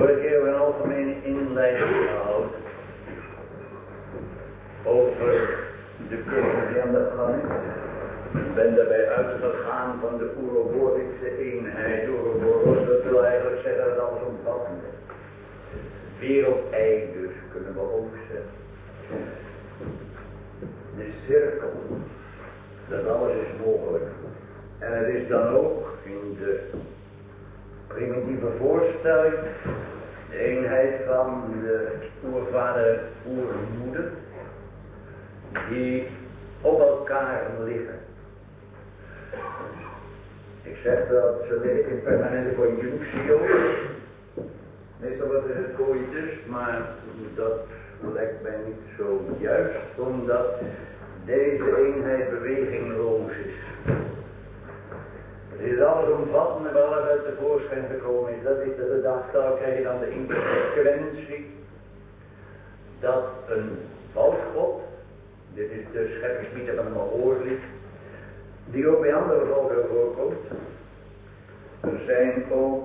Vorige keer hebben we een algemene inleiding gehouden over de cursus die aan de gang is. Ik ben daarbij uitgegaan van de Ouroborische eenheid. Ouroboros, dat wil eigenlijk zeggen dat alles omvattend is. Wereldei dus, kunnen we ook zeggen. De cirkel, dat alles is mogelijk. En het is dan ook in de primitieve voorstelling de eenheid van de oervader en oermoeder die op elkaar liggen. Ik zeg dat ze liggen in permanente conjunctie ook. Meestal wordt het coitus, maar dat lijkt mij niet zo juist, omdat deze eenheid bewegingloos is. Het is alles omvattend en alles uit de voorschijn gekomen is. Dat is de gedachte, dan krijg je dan de inconsequentie dat een valsgod, dit is de scheppingsmythe van de Mahoorlied, die ook bij andere volkeren voorkomt. Er zijn ook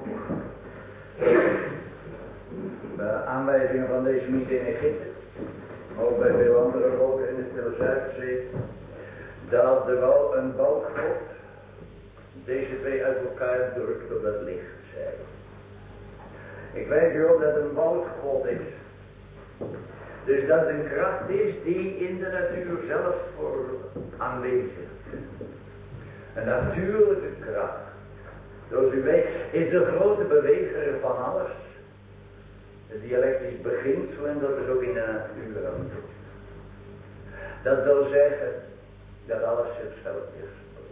aanwijzingen van deze mythe in Egypte, ook bij veel andere volkeren in de Stille Zuidzee, dat een balkgod deze twee uit elkaar drukt op dat licht zijn. Ik wijs u op dat een balkgod is. Dus dat een kracht is die in de natuur zelf voor aanwezig is. Een natuurlijke kracht. Zoals u weet is de grote beweger van alles. Het dialectisch beginsel en dat is ook in de natuur aan toe. Dat wil zeggen dat alles zichzelf is.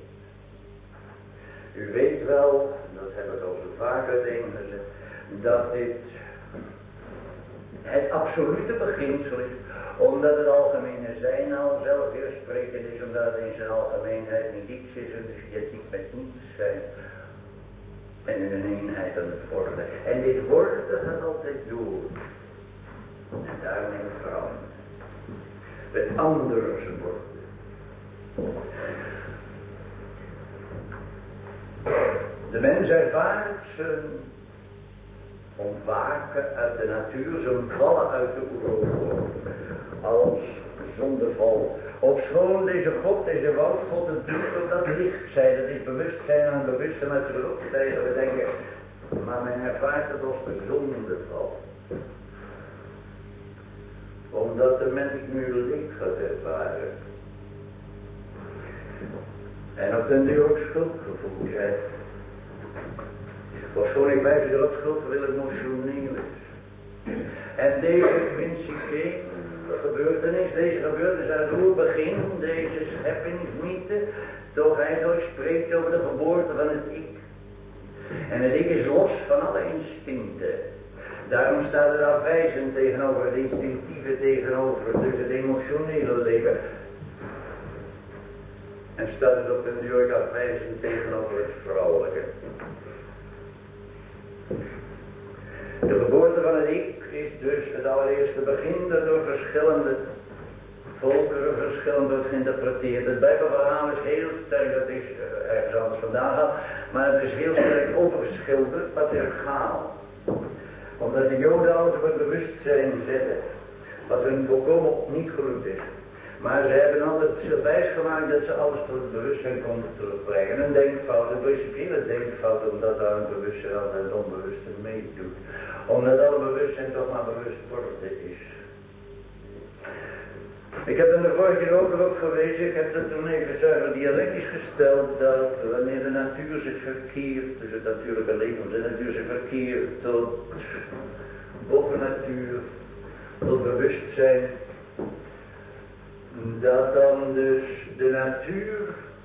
U weet wel, dat heb ik al zo vaker gezegd, dat dit het absolute beginsel is, omdat het algemene zijn al zelf weersprekend is, omdat het in zijn algemeenheid niet iets is, en dus identiek met niets zijn. En in een eenheid aan het worden. En dit worden gaat altijd door. En daarmee verandert. Het andere worden. De mens ervaart zijn ontwaken uit de natuur, zijn vallen uit de oerol als zondeval. Ofschoon deze God, deze woudgod, het doet op dat licht zij, dat is bewustzijn en bewustzijn uit de lucht zij, we denken, maar men ervaart het als de zondeval. Omdat de mens nu licht gaat ervaren. En op den duur ook schuldgevoel krijgt. Ofschoon ik wijs dat schuldgevoel emotioneel is. En deze principiële gebeurtenis, deze gebeurtenis aan het oerbegin, deze scheppingsmythe, toch hij zo spreekt over de geboorte van het ik. En het ik is los van alle instincten. Daarom staat het afwijzend tegenover het instinctieve, tegenover dus het emotionele leven. En staat het op den duur afwijzend tegenover het vrouwelijke. De geboorte van het ik is dus het allereerste begin dat door verschillende volkeren verschillend wordt geïnterpreteerd. Het Bijbelverhaal is heel sterk, dat is ergens anders vandaan gehad, maar het is heel sterk overgeschilderd, patriarchaal. Omdat de Joden alles op het bewustzijn zetten, wat hun volkomen niet goed is. Maar ze hebben altijd zich wijsgemaakt dat ze alles tot het bewustzijn konden terugbrengen. Een denkfout, een principiële denkfout, omdat daar een bewustzijn altijd het onbewuste meedoet. Omdat alle bewustzijn toch maar bewust worden is. Ik heb in de vorige keer ook erop gewezen, ik heb dat toen even zuiver dialectisch gesteld, dat wanneer de natuur zich verkeert, dus het natuurlijke leven, de natuur zich verkeert tot bovennatuur, tot bewustzijn, dat dan dus de natuur,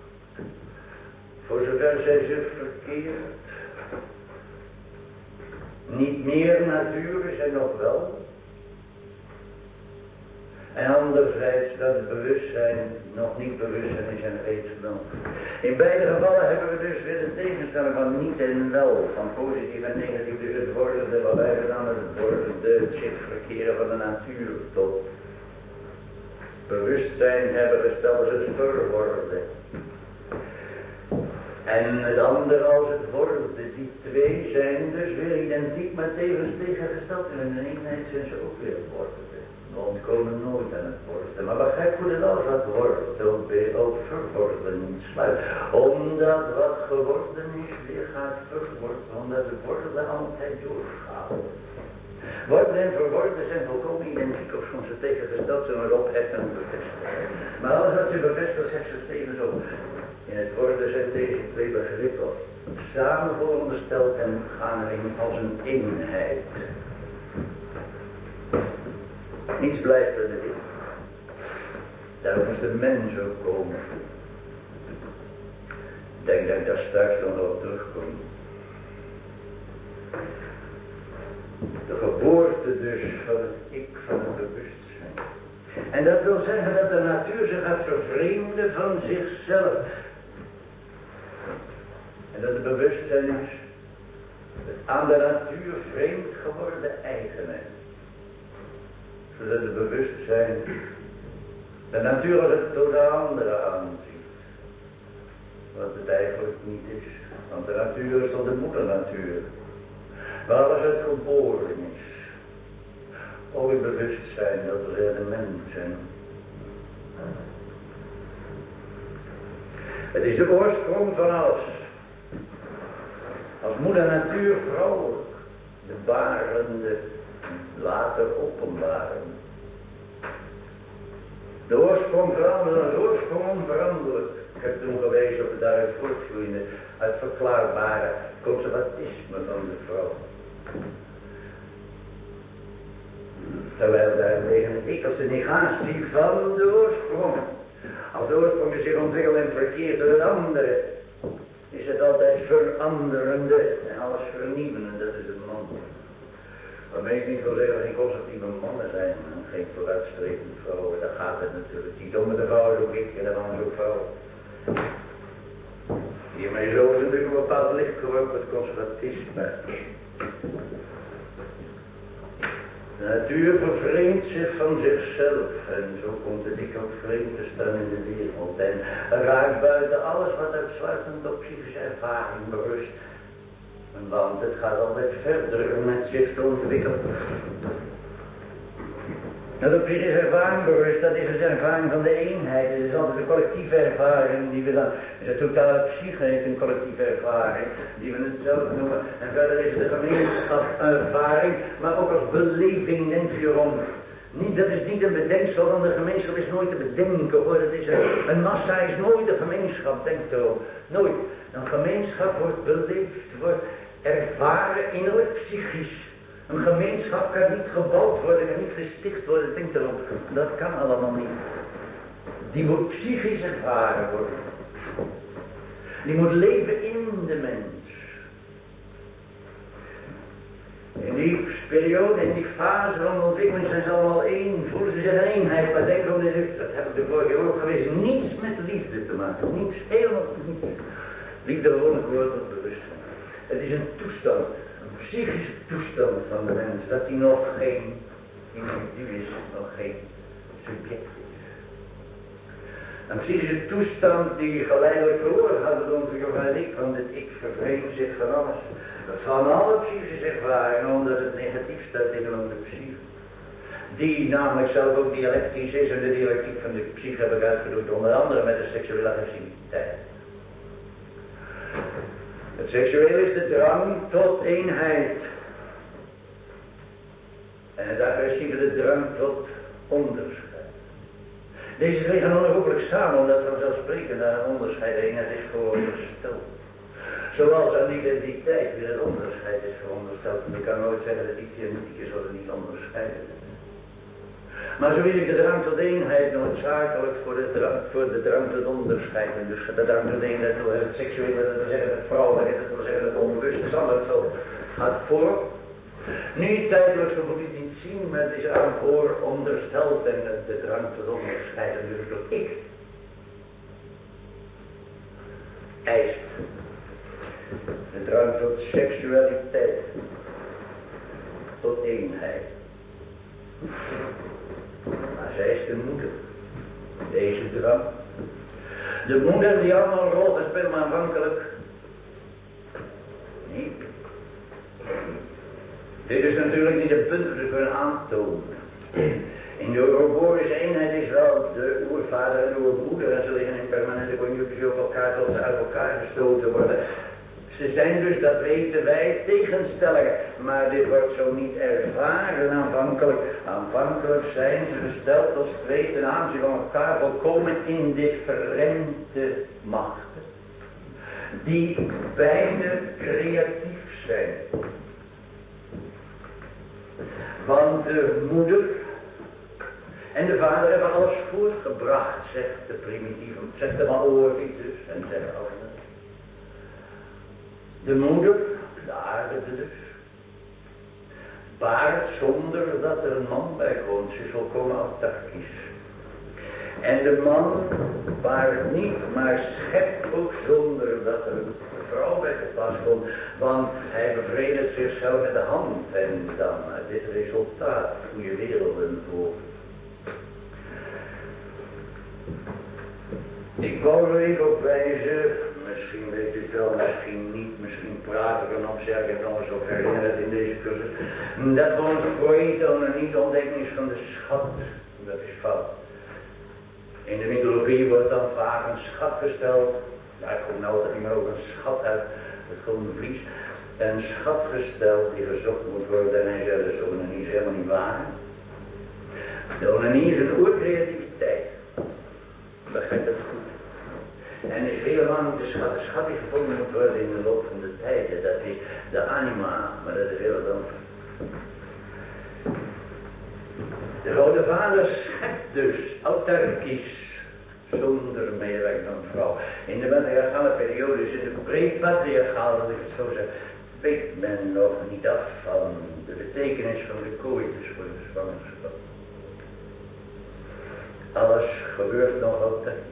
voor zover zij zich verkeert, niet meer natuur is en nog wel. En anderzijds dat het bewustzijn nog niet bewustzijn is en reeds wel. In beide gevallen hebben we dus weer de tegenstelling van niet en wel, van positief en negatief. Dus het wordende, wat wij gedaan met het wordende, het zich verkeren van de natuur tot bewustzijn hebben gesteld als het verworden. En het andere als het worden. Die twee zijn dus weer identiek, maar tevens tegengesteld. En in de eenheid zijn ze ook weer wortelen. We ontkomen nooit aan het wortelen. Maar begrijp hoe het alles wat wortelt weer ook verwortelen sluit. Omdat wat geworden is weer gaat verwortelen. Omdat het wortelen altijd doorgaat. Worden en verworpen zijn volkomen identiek of soms het tegengesteld zijn maar opheffen en bevestigen. Maar alles wat u bevestigt zegt ze tevens ook. In het worden zijn deze twee begrippen samen voorondersteld en gaan erin als een eenheid. Niets blijft er erin. Daarom moest de mens ook komen. Ik denk dat ik daar straks nog op terugkom. De geboorte dus van het ik, van het bewustzijn. En dat wil zeggen dat de natuur zich gaat vervreemden van zichzelf. En dat het bewustzijn is het aan de natuur vreemd geworden eigenheid. Zodat het bewustzijn de natuur als het totaal andere aanziet. Wat het eigenlijk niet is. Want de natuur is tot de moedernatuur. Waar alles uit geboren is. Ook het bewustzijn dat we de mens zijn. Het is de oorsprong van alles. Als moeder natuur vrouwelijk. De barende later openbaren. De oorsprong veranderen, de oorsprong onveranderlijk. Ik heb toen gewezen op het daaruit voortvloeiende, het verklaarbare conservatisme van de vrouw. Terwijl daarentegen het ik als de negatie van de oorsprong. Als de oorsprong zich ontwikkelt en verkeert door het andere, is het altijd veranderende en alles vernieuwende, dat is het man. Waarmee ik niet wil zeggen dat geen conservatieve mannen zijn en geen vooruitstrevende vrouwen, daar gaat het natuurlijk niet om. De vrouw is ook ik en de man is ook vrouw. Hiermee zo is natuurlijk een bepaald licht geworpen het conservatisme. De natuur vervreemdt zich van zichzelf en zo komt het ik ook vreemd te staan in de wereld en raakt buiten alles wat uitsluitend op psychische ervaring berust. Want het gaat altijd verder met zich te ontwikkelen. Dat op psychische ervaring berust, dat is de ervaring van de eenheid. Het is altijd een collectieve ervaring die we dan... De totale psyche heeft een collectieve ervaring, die we het zelf noemen. En verder is het de gemeenschapservaring, maar ook als beleving, denkt u erom. Dat is niet een bedenksel, want de gemeenschap is nooit te bedenken hoor. Dat is een massa is nooit een gemeenschap, denkt erom. Nooit. Een gemeenschap wordt beleefd, wordt ervaren innerlijk psychisch. Een gemeenschap kan niet gebouwd worden, kan niet gesticht worden, denk erom. Dat kan allemaal niet. Die moet psychisch ervaren worden. Die moet leven in de mens. In die periode, in die fase van de ontwikkeling zijn ze allemaal één. Voelen ze zich een eenheid. Maar denk erom, dat heb ik de vorige keer ook geweest, niets met liefde te maken. Niets, helemaal niets. Liefde gewoon een woord tot bewustzijn. Het is een toestand. Psychische toestand van de mens, dat hij nog geen individu is, nog geen subject is. Een psychische toestand die geleidelijk verloren gaat door het ik, want het ik vervreemdt zich van alles. Van alle psychische ervaringen, omdat het negatief staat tegenover de psyche. Die namelijk zelf ook dialectisch is en de dialectiek van de psyche heb ik uitgedrukt, onder andere met de seksuele agressiviteit. Het seksueel is de drang tot eenheid. En het agressieve de drang tot onderscheid. Deze liggen onherroepelijk samen, omdat vanzelfsprekend aan een onderscheid de eenheid is verondersteld. Zoals aan identiteit weer het onderscheid is verondersteld. En je kan nooit zeggen dat iets identiek is wat er niet onderscheiden is. Maar zo is de drang tot eenheid noodzakelijk voor de drang tot onderscheid. En dus de drang tot eenheid, het seksuele, dat wil zeggen het vrouwelijke, dat wil zeggen het onbewuste, is allemaal zo. Gaat voor. Niet tijdelijk, zo moet je het niet zien, maar het is aan voor ondersteld en de drang tot onderscheid. En dus tot ik eist. De drang tot seksualiteit. Tot eenheid. Maar zij is de moeder. Deze drang. De moeder die allemaal een rol gespeeld, maar aanvankelijk Dit is natuurlijk niet een punt dat we kunnen aantonen. In de Ouroborische eenheid is wel de oervader en de oermoeder en ze liggen in permanente conjunctie op elkaar tot ze uit elkaar gestoten worden. Ze zijn dus, dat weten wij, tegenstellingen, maar dit wordt zo niet ervaren aanvankelijk. Aanvankelijk zijn ze gesteld als twee ten aanzien van elkaar volkomen indifferente machten, die beide creatief zijn. Want de moeder en de vader hebben alles voortgebracht, zegt de primitieve, zegt de Maori's en zeggen anderen. De moeder, de aarde dus, baart zonder dat er een man bij komt, ze is volkomen autarkisch. En de man baart niet, maar schept ook zonder dat er een vrouw bij te pas komt, want hij bevredigt zichzelf met de hand en dan uit dit resultaat goede werelden voor. Ik wou er even op wijzen, misschien weet u het wel, misschien niet, misschien praat ik er nog, zeg ik nog eens op herinnerd in deze cursus, dat volgens Freud een niet-ontdekking is van de schat. Dat is fout. In de mythologie wordt dan vaak een schat gesteld, daar komt nou altijd iemand ook een schat uit het groene vlies, een schat gesteld die gezocht moet worden en hij zegt dus onanie is helemaal niet waar. De onanie is een oercreativiteit. Begrijp het goed. En is helemaal niet de schat. De schat die gevonden moet worden in de loop van de tijden. Dat is de anima, maar dat is heel wat anders. De Rode Vader schept dus autarkisch, zonder medewerking van een vrouw. In de matriarchale periode is het pre-patriarchaal, dat ik het zo zeg, weet men nog niet af van de betekenis van de coitus voor de zwangerschap. Alles gebeurt nog autarkisch.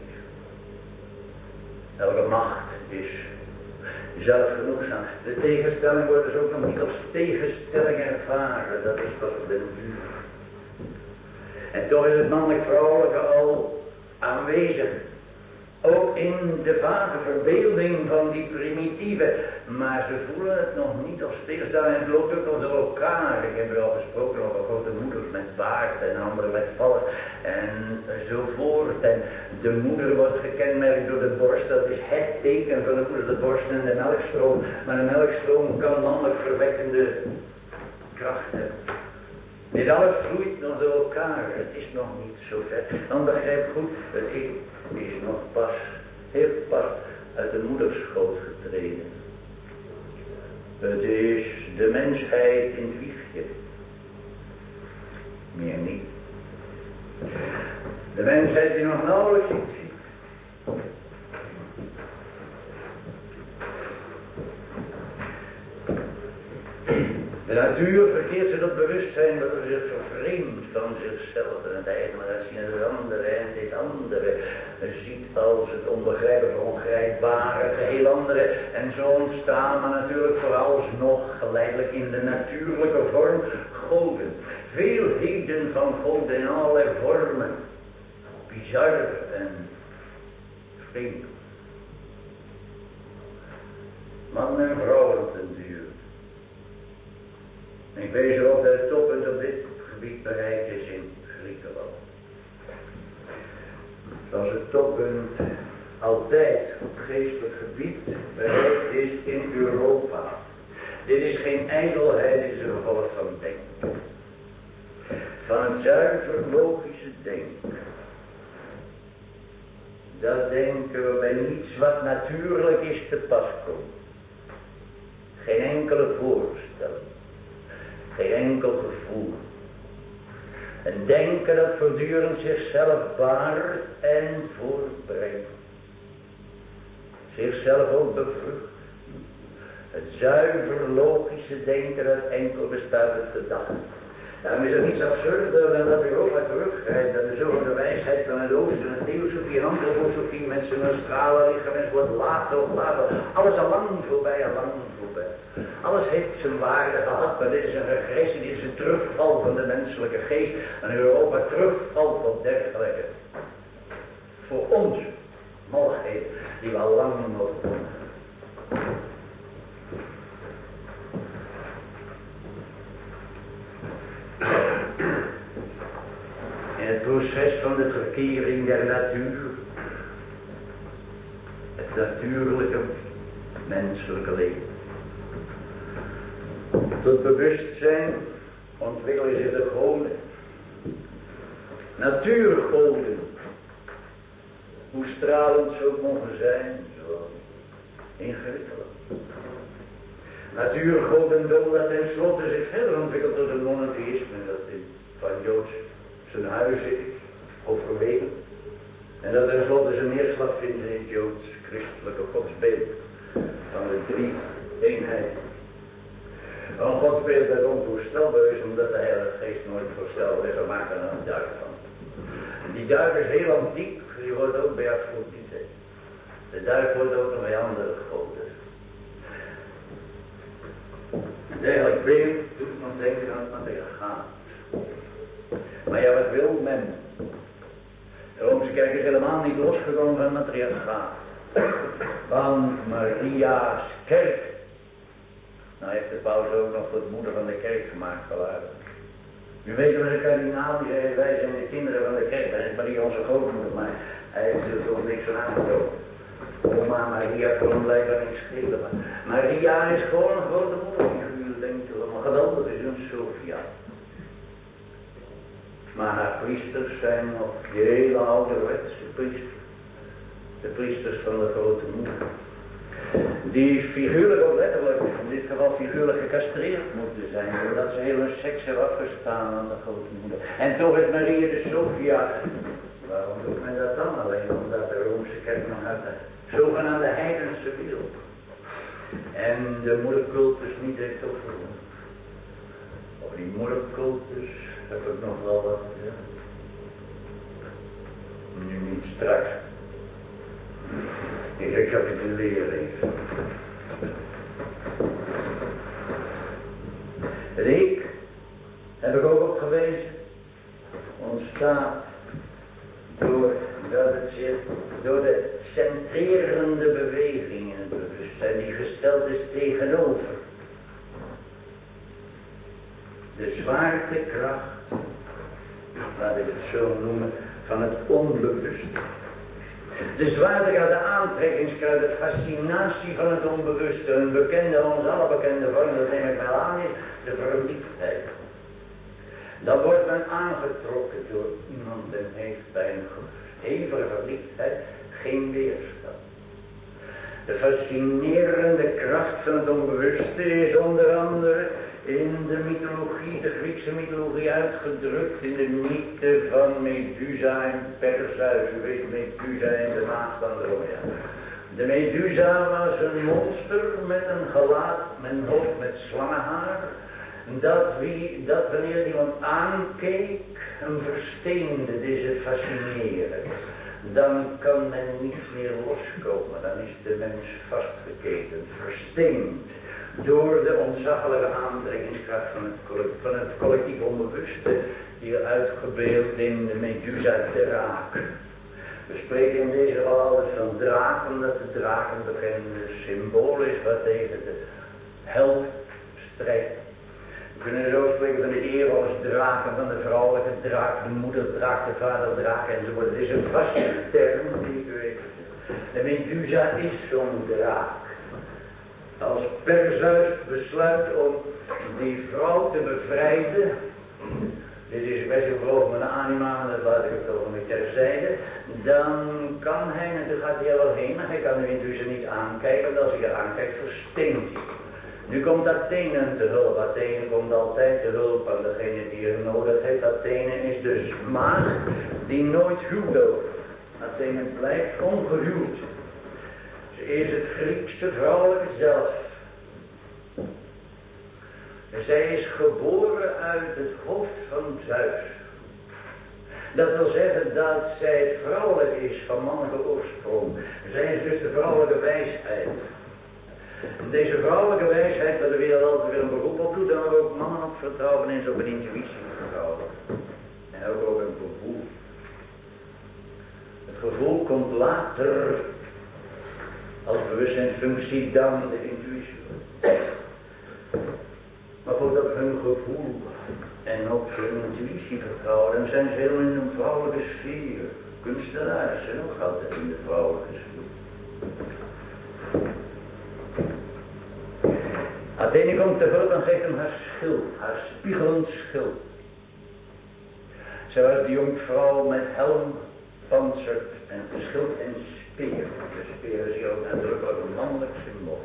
Elke macht is zelfgenoegzaam. De tegenstelling wordt dus ook nog niet als tegenstelling ervaren. Dat is pas op den duur. En toch is het mannelijk-vrouwelijke al aanwezig. Ook in de vage verbeelding van die primitieve. Maar ze voelen het nog niet als tegenstelling. En het loopt ook nog door elkaar. Ik heb er al gesproken over grote moeders met baard en anderen met vallen. Enzovoort. En de moeder wordt gekenmerkt door de borst. Dat is het teken van de moeder, de borst en de melkstroom. Maar de melkstroom kan mannelijk verwekkende krachten. Dit alles vloeit nog door elkaar. Het is nog niet zo ver. Dan begrijp goed, het ik is nog pas, heel pas uit de moederschoot getreden. Het is de mensheid in het wiegje. Meer niet. De mensheid die nog nauwelijks iets ziet. De natuur verkeert zich op bewustzijn waardoor ze zich vervreemdt van zichzelf en het eigen, maar dat zien het andere en dit andere. Ziet als het onbegrijpelijke, ongrijpbare, het geheel andere. En zo ontstaan maar natuurlijk vooralsnog geleidelijk in de natuurlijke vorm goden. Veelheden van goden in allerlei vormen. Bizar en vreemd. Man en vrouw op den duur. Ik wees erop dat het toppunt op dit gebied bereikt is in Griekenland. Zoals het toppunt altijd op geestelijk gebied bereikt is in Europa. Dit is geen ijdelheid, dit is een gevolg van denken. Van het zuiver logische denken. Dat denken waarbij niets wat natuurlijk is te pas komt. Geen enkele voorstelling. Geen enkel gevoel. Een denken dat voortdurend zichzelf baart en voortbrengt. Zichzelf ook bevrucht. Het zuiver logische denken dat enkel bestaat uit gedachten. Daarom is er niets absurder dan dat Europa teruggrijpt naar de zogenaamde wijsheid van het oosten. En theosofie en antroposofie, mensen naar stralen liggen, mensen wordt later of later. Alles al lang voorbij, al lang voorbij. Alles heeft zijn waarde gehad, maar dit is een regressie, dit is een terugval van de menselijke geest. En Europa terugvalt op dergelijke. Voor ons, mogelijkheden, die we al lang mogen. het proces van de verkering der natuur. Het natuurlijke menselijke leven. Tot bewustzijn ontwikkelen zich de goden. Natuurgoden. Hoe stralend ze ook mogen zijn, zo ingewikkeld. Natuurgodendom dat tenslotte zich verder ontwikkelt tot het monotheïsme, dat van Joods zijn huizen is, overwegen. En dat tenslotte zijn neerslag vindt in het Joods christelijke godsbeeld van de drie eenheid. Een godsbeeld dat onvoorstelbaar is, omdat de Heilige Geest nooit voorstelbaar is, we maken er een duik van. En die duik is heel antiek, die wordt ook bij Afrodite. De duik wordt ook nog bij andere goden. En dergelijk beeld doet nog denken aan het matriarchaat. Maar ja, wat wil men? De Roomse kerk is helemaal niet losgekomen van het matriarchaat. Want Maria's kerk, nou heeft de paus ook nog tot moeder van de kerk gemaakt, verlaten. U weet wel, de kardinaal die zei, wij zijn de kinderen van de kerk, dat is Maria onze grootmoeder, maar hij heeft er toch niks van aangetoond. Oma Maria kon blijkbaar niks schelen. Maria is gewoon een grote moederfiguur, denk ik wel. Maar geweldig is een Sophia. Maar haar priesters zijn nog die hele ouderwetse priesters. De priesters van de grote moeder. Die figuurlijk of letterlijk, in dit geval figuurlijk gecastreerd moeten zijn. Doordat ze heel hun seks hebben afgestaan aan de grote moeder. En toch is Maria de Sophia. Waarom doet men dat dan? Alleen omdat de Roomse kerk nog uit de zogenaamde heidense wereld. En de moedercultus niet heeft opgevoerd. Over die moedercultus heb ik nog wel wat. Ja. Nu niet straks. Ik recapituleer even. Het ik, heb ik ook op gewezen, ontstaat door de centrerende beweging in het bewustzijn die gesteld is tegenover de zwaartekracht, laat ik het zo noemen, van het onbewuste. De zwaartekracht, de aantrekkingskracht, de fascinatie van het onbewuste, een bekende, ons alle bekende vorm, dat neem ik wel aan, is de verliefdheid. Dan wordt men aangetrokken door iemand en heeft bij een hevige verliefdheid geen weerstand. De fascinerende kracht van het onbewuste is onder andere in de mythologie, de Griekse mythologie uitgedrukt in de mythe van Medusa en Perseus. U weet Medusa en de maagd van Andromeda. De Medusa was een monster met een gelaat, met een hoofd met slangenhaar. Dat wanneer iemand aankeek, hem versteende, dit is het fascineren. Dan kan men niet meer loskomen, dan is de mens vastgeketend, versteend door de ontzaglijke aantrekkingskracht van het collectief onbewuste, die uitgebeeld in de Medusa draak. We spreken in deze geval alles van draak, omdat de draak een bekende symbool is wat tegen de held strijdt. We kunnen zo spreken van de eerlijke draken, van de vrouwelijke draak, de moederdraak, de vaderdraak enzovoort. Het is een vaste term die u weet. De Medusa is zo'n draak. Als Perseus besluit om die vrouw te bevrijden, dit is best een geloof met een anima, dat laat ik het over met terzijde, dan kan hij, en dan gaat hij er wel heen, maar hij kan de Medusa niet aankijken, want als hij er aankijkt, versteent hij. Nu komt Athene te hulp. Athene komt altijd te hulp aan degene die er nodig heeft. Athene is dus maagd die nooit huwt. Athene blijft ongehuwd. Ze is het Griekse vrouwelijke zelf. Zij is geboren uit het hoofd van Zeus. Dat wil zeggen dat zij vrouwelijk is van mannelijke oorsprong. Zij is dus de vrouwelijke wijsheid. Deze vrouwelijke wijsheid, waar de wereld altijd weer een beroep op doet, dan ook mannen op vertrouwen en op een intuïtie vertrouwen. En ook op een gevoel. Het gevoel komt later als bewustzijnsfunctie dan de intuïtie. maar goed op hun gevoel en op hun intuïtie vertrouwen, dan zijn ze helemaal in een vrouwelijke sfeer. Kunstenaars zijn ook altijd in de vrouwelijke sfeer. Athene komt te hulp en geeft hem haar schild, haar spiegelend schild. Zij was de jonkvrouw met helm, pantserd en schild en speer. De speer is hier ook nadrukkelijk een mannelijk symbool.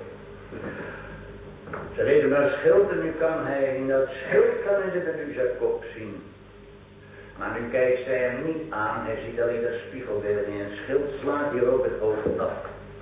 Ze reed hem haar schild en nu kan hij in dat schild kan hij nu zijn kop zien. Maar nu kijkt zij hem niet aan, hij ziet alleen dat spiegelbeeld in een schild, slaat hier ook het hoofd af.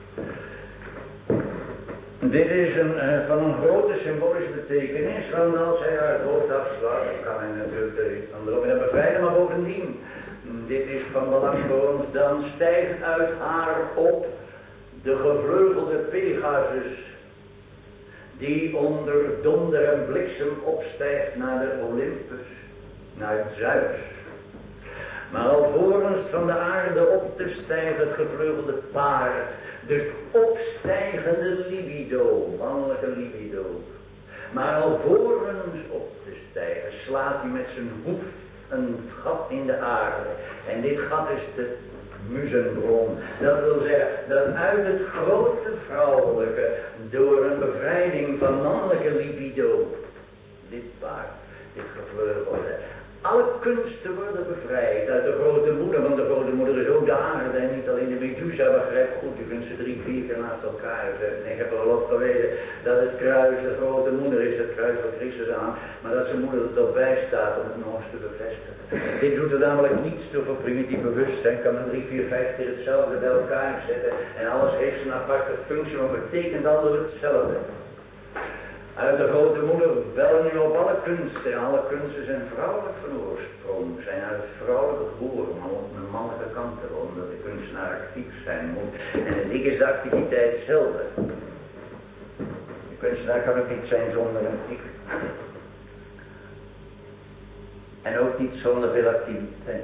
Dit is van een grote symbolische betekenis, want als hij haar het hoofd afslaat, dan kan hij natuurlijk de andere bevrijden, maar bovendien, dit is van belang voor ons, dan stijgt uit haar op de gevleugelde Pegasus, die onder donder en bliksem opstijgt naar de Olympus, naar Zeus. Maar alvorens van de aarde op te stijgen het gevleugelde paard, dus opstijgende libido, mannelijke libido. Maar alvorens op te stijgen slaat hij met zijn hoef een gat in de aarde. En dit gat is de muzenbron. Dat wil zeggen dat uit het grote vrouwelijke, door een bevrijding van mannelijke libido, dit paard, dit gevleugelde, alle kunsten worden bevrijd uit de grote moeder, want de grote moeder is ook de aarde en niet alleen de Medusa, begrijp goed, je kunt ze 3, 4 keer naast elkaar zetten. Ik heb wel op geweten dat het kruis de grote moeder is, het kruis van Christus aan, maar dat zijn moeder er toch bij staat om het nog eens te bevestigen. Dit doet er namelijk niets toe voor primitief bewustzijn, kan men 3, 4, 5 keer hetzelfde bij elkaar zetten en alles heeft zijn aparte functie, maar betekent altijd hetzelfde. Uit de grote moeder wel nu op alle kunsten zijn vrouwelijk van oorsprong, zijn uit vrouwelijke geboren, maar op een mannelijke kant erom, omdat de kunstenaar actief zijn moet. En in die is de activiteit hetzelfde. De kunstenaar kan ook niet zijn zonder een ik. En ook niet zonder veel activiteit.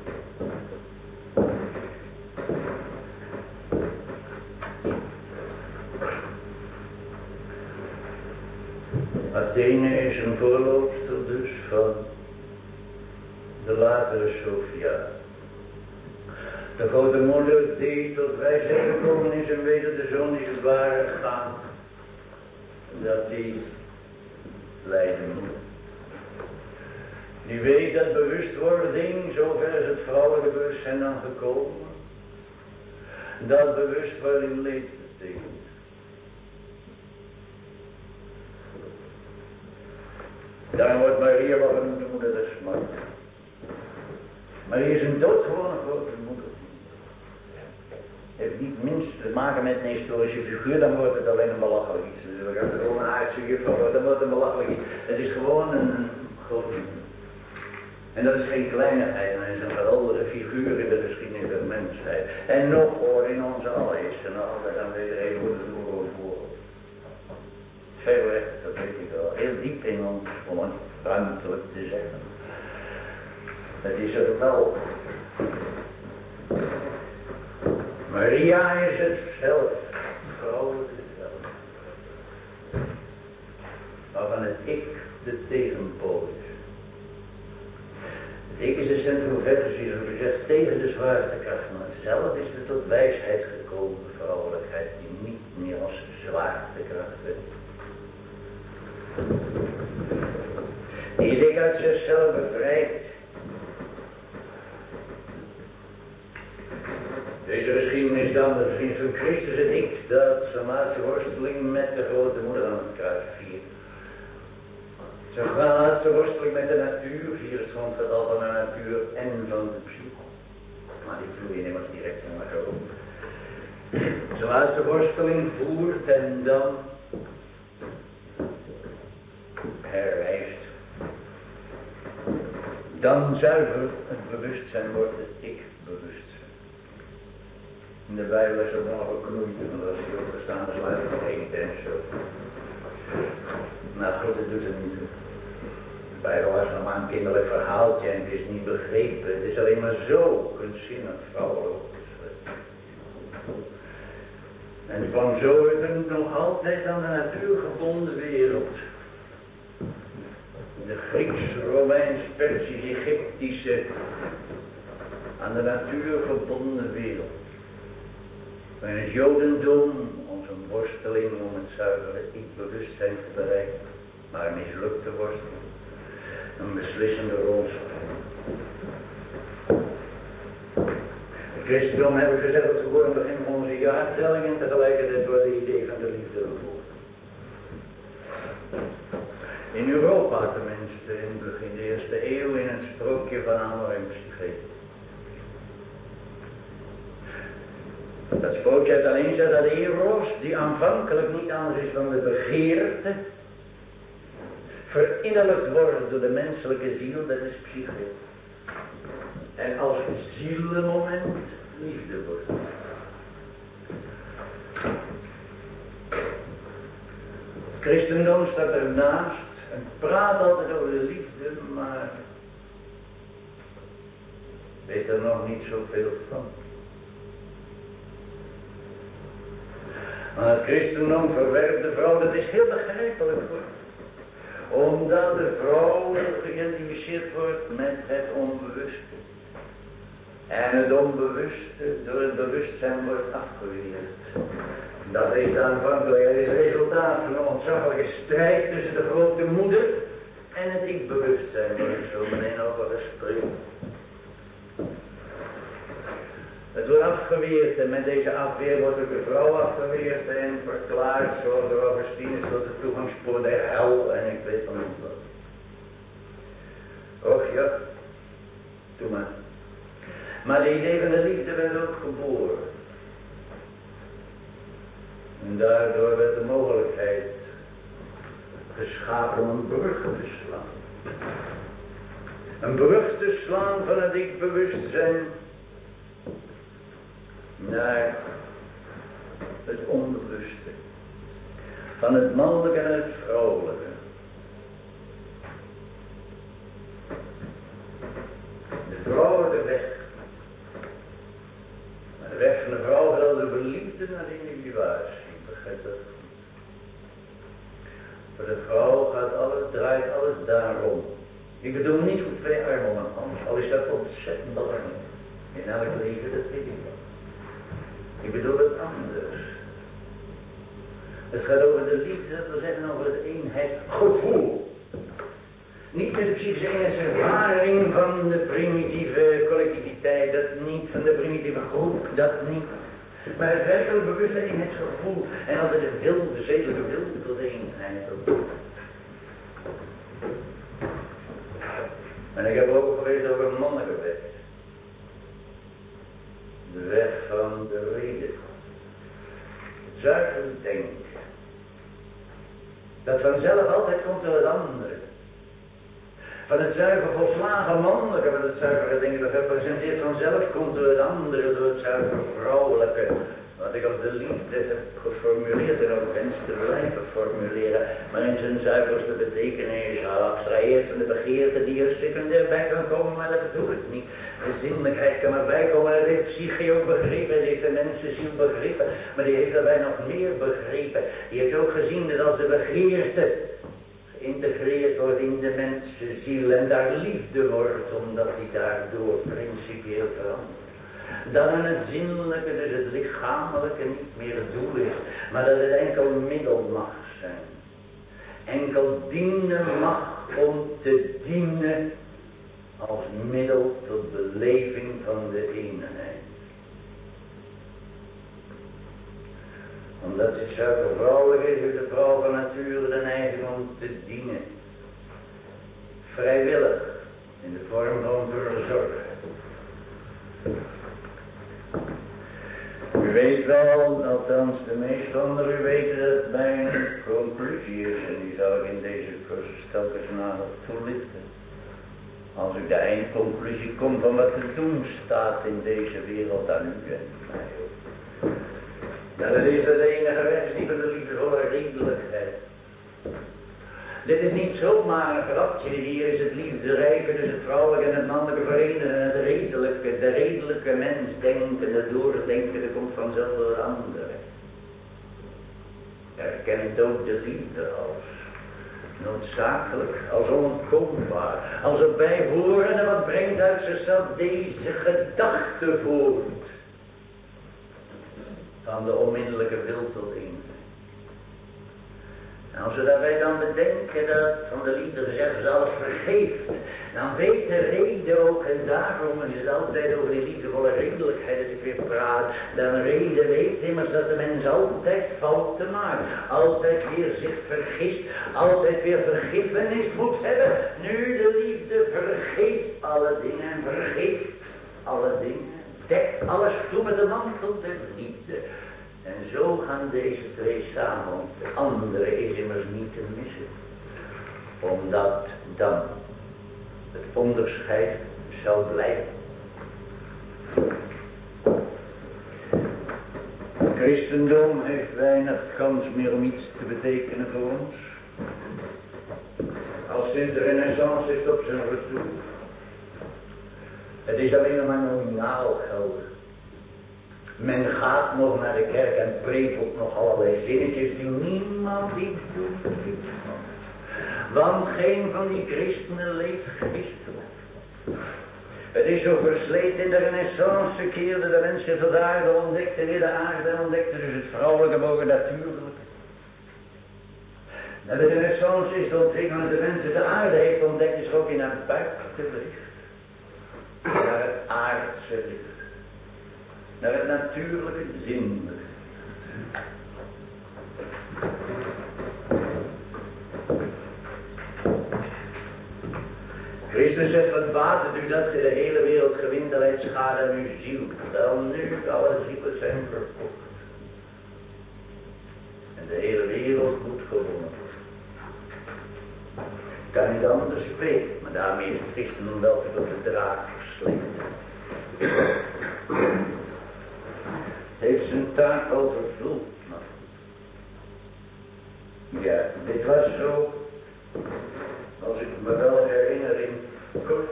Athene is een voorloopster dus van de latere Sophia. De grote moeder die tot wijsheid gekomen is en weet dat de zoon die geboren gaat, dat die lijden moet. Die weet dat bewustwording, zover is het vrouwelijke bewustzijn dan gekomen, dat bewustwording leed betekent. Daarom wordt Maria wel genoemd de moeder des smart. Maria is een doodgewone grote moeder. Heeft niet minst te maken met een historische figuur, dan wordt het alleen een belachelijk iets. Dus als het gewoon een aardse juffrouw wordt, dan wordt het een belachelijk iets. Het is gewoon een grote moeder. En dat is geen kleinigheid, maar het is een geweldige figuur in de geschiedenis der mensheid. En nog hoor in onze allereerste en altijd aanwezigheid wordt het gewoon voor. Ver weg, dat weet ik wel. Heel diep in ons, om het ruimtelijk te zeggen. Het is er wel. Maria is het zelf, vrouwelijk zelf. Waarvan het ik de tegenpool is. Het ik is de centroversie, zoals gezegd, tegen de zwaartekracht, maar zelf is er tot wijsheid gekomen, vrouwelijkheid, die niet meer als zwaartekracht werd. Die zich uit zichzelf bevrijdt. Deze geschiedenis dan, de geschiedenis van Christus en ik, dat zijn laatste worsteling met de grote moeder aan het kruis viert. Zijn laatste worsteling met de natuur, vier het grondgetal van de natuur en van de psyche. Maar die vloeien immers direct in elkaar op. Zijn laatste worsteling voert en dan herwijst. Dan zuiver het bewustzijn wordt het ik-bewustzijn. In de Bijbel is het nog geknoeid, want als je ook gestaan is, laat het nog één keer zo. Nou goed, het doet het niet toe. De Bijbel was nog maar een kinderlijk verhaaltje en het is niet begrepen. Het is alleen maar zo kunstzinnig vrouwelijk. En van zo is het nog altijd aan de natuurgebonden wereld. de Grieks-Romeins-Persisch-Egyptische, aan de natuur verbonden wereld. Waarin het Jodendom onze worsteling om het zuivere ik-bewustzijn te bereiken, maar mislukte worsteling, een beslissende rol speelt. Het christendom, heb ik gezegd, dat gewoon aan het begin van onze jaartelling en tegelijkertijd door het idee van de liefde gevoerd. In Europa tenminste, in het begin de eerste eeuw, in het sprookje van Amor en Psyche. Dat sprookje heeft alleen gezegd dat Eros, die aanvankelijk niet anders is dan de begeerte, verinnerlijkt wordt door de menselijke ziel, dat is Psyche. En als zielenmoment liefde wordt. Het christendom staat ernaast en praat altijd over de liefde, maar weet er nog niet zoveel van. Maar het christendom verwerpt de vrouw, dat is heel begrijpelijk hoor. Omdat de vrouw geïdentificeerd wordt met het onbewuste. En het onbewuste door het bewustzijn wordt afgeweerd. Dat heeft aanvankelijk het resultaat van een ontzaglijke strijd tussen de grote moeder en het ik-bewustzijn, waar ik zo meteen over gesprek. Het wordt afgeweerd en met deze afweer wordt ook de vrouw afgeweerd en verklaard zoals de Augustinus tot het toegangspoort der hel en ik weet van niet wat. Och ja, doe maar. Maar de idee van de liefde werd ook geboren. En daardoor werd de mogelijkheid geschapen om een brug te slaan. Een brug te slaan van het ik-bewustzijn naar het onbewuste. Van het mannelijke en het vrouwelijke. De vrouwelijke weg. Maar de weg van de vrouw gaat over de liefde naar de individuatie. Begrijp dat? Voor de vrouw draait alles daarom. Ik bedoel niet hoe twee armen om een hand, al is dat ontzettend belangrijk. In elk leven, dat weet ik wel. Ik bedoel het anders. Het gaat over de liefde, dat wil zeggen over het eenheidsgevoel. Niet met de psychische eenheidservaring van de primitieve collectiviteit, dat niet, van de primitieve groep, dat niet. Maar het werkelijk bewuste eenheidsgevoel en altijd de wil, de zedelijke wil tot eenheid. En ik heb ook gelezen over een mannelijke weg. De weg van de reden. Het zuiver denken. Dat vanzelf altijd komt door het andere. Van het zuiver volslagen mannelijke, van het zuivere denken dat representeert vanzelf komt door het andere, door het zuiver vrouwelijke. Wat ik als de liefde heb geformuleerd en ook wens te blijven formuleren, maar in zijn zuiverste betekenis abstraheert van de begeerte die er secundair bij kan komen, maar dat doe ik niet. De zinnelijkheid kan erbij komen, dat heeft Psyche ook begrepen, dat heeft de mensenziel begrepen, maar die heeft daarbij nog meer begrepen. Die heeft ook gezien dat als de begeerte geïntegreerd wordt in de mensenziel en daar liefde wordt, omdat die daardoor principieel verandert. Dat aan het zinnelijke, dus het lichamelijke niet meer het doel is, maar dat het enkel middel mag zijn. Enkel dienen mag om te dienen als middel tot beleving van de eenheid. Omdat het zuiver vrouwelijk is, heeft de vrouw van nature de neiging om te dienen. Vrijwillig, in de vorm van verzorg. U weet wel, althans de meesten onder u weten dat het mijn conclusie is, en die zal ik in deze cursus telkens nader toelichten. Als ik de eindconclusie kom van wat te doen staat in deze wereld aan u en mij ook. Ja, dat is de enige weg die van de liefdevolle redelijkheid. Dit is niet zomaar een grapje, hier is het liefderijke, dus het vrouwelijke en het mannelijke verenigen en het redelijke. De redelijke mens denkende, doordenkende komt vanzelf door de andere. Erkent ook de liefde als noodzakelijk, als onontkoombaar, als een bijhorende, wat brengt uit zichzelf deze gedachte voort van de onmiddellijke wil tot inzicht. En als we daarbij dan bedenken dat van de liefde gezegd is alles vergeeft, dan weet de reden ook, en daarom is het altijd over die liefdevolle redelijkheid dat ik weer praat, dan reden weet immers dat de mens altijd fouten maakt, altijd weer zich vergist, altijd weer vergiffenis moet hebben. Nu de liefde vergeeft alle dingen en vergeeft alle dingen, dekt alles toe met de mantel der liefde. En zo gaan deze twee samen, de andere is immers niet te missen. Omdat dan het onderscheid zou blijven. Het christendom heeft weinig kans meer om iets te betekenen voor ons. Al sinds de Renaissance is het op zijn retour. Het is alleen nog maar nominaal geldig. Men gaat nog naar de kerk en prevelt nog allerlei zinnetjes die niemand iets doet. Want geen van die christenen leeft christelijk. Het is zo versleten in de Renaissance keerde de mensen tot aarde ontdekte weer de aarde en ontdekte dus het vrouwelijke boven natuurlijke. Na de Renaissance is de ontwikkeling dat de mensen de aarde heeft ontdekt is ook in haar buitenlicht. Naar het aardse licht. Naar het natuurlijke zin. Christus zegt, wat baat het u dat je de hele wereld gewint, dat het schade aan uw ziel. Wel nu, alle zielen zijn verkocht. En de hele wereld moet gewonnen worden. Ik kan niet anders spreken, maar daarmee is het christendom wel tot de draak versleept. Heeft zijn taak al vervuld. Ja, dit was zo, als ik me wel herinner in kort,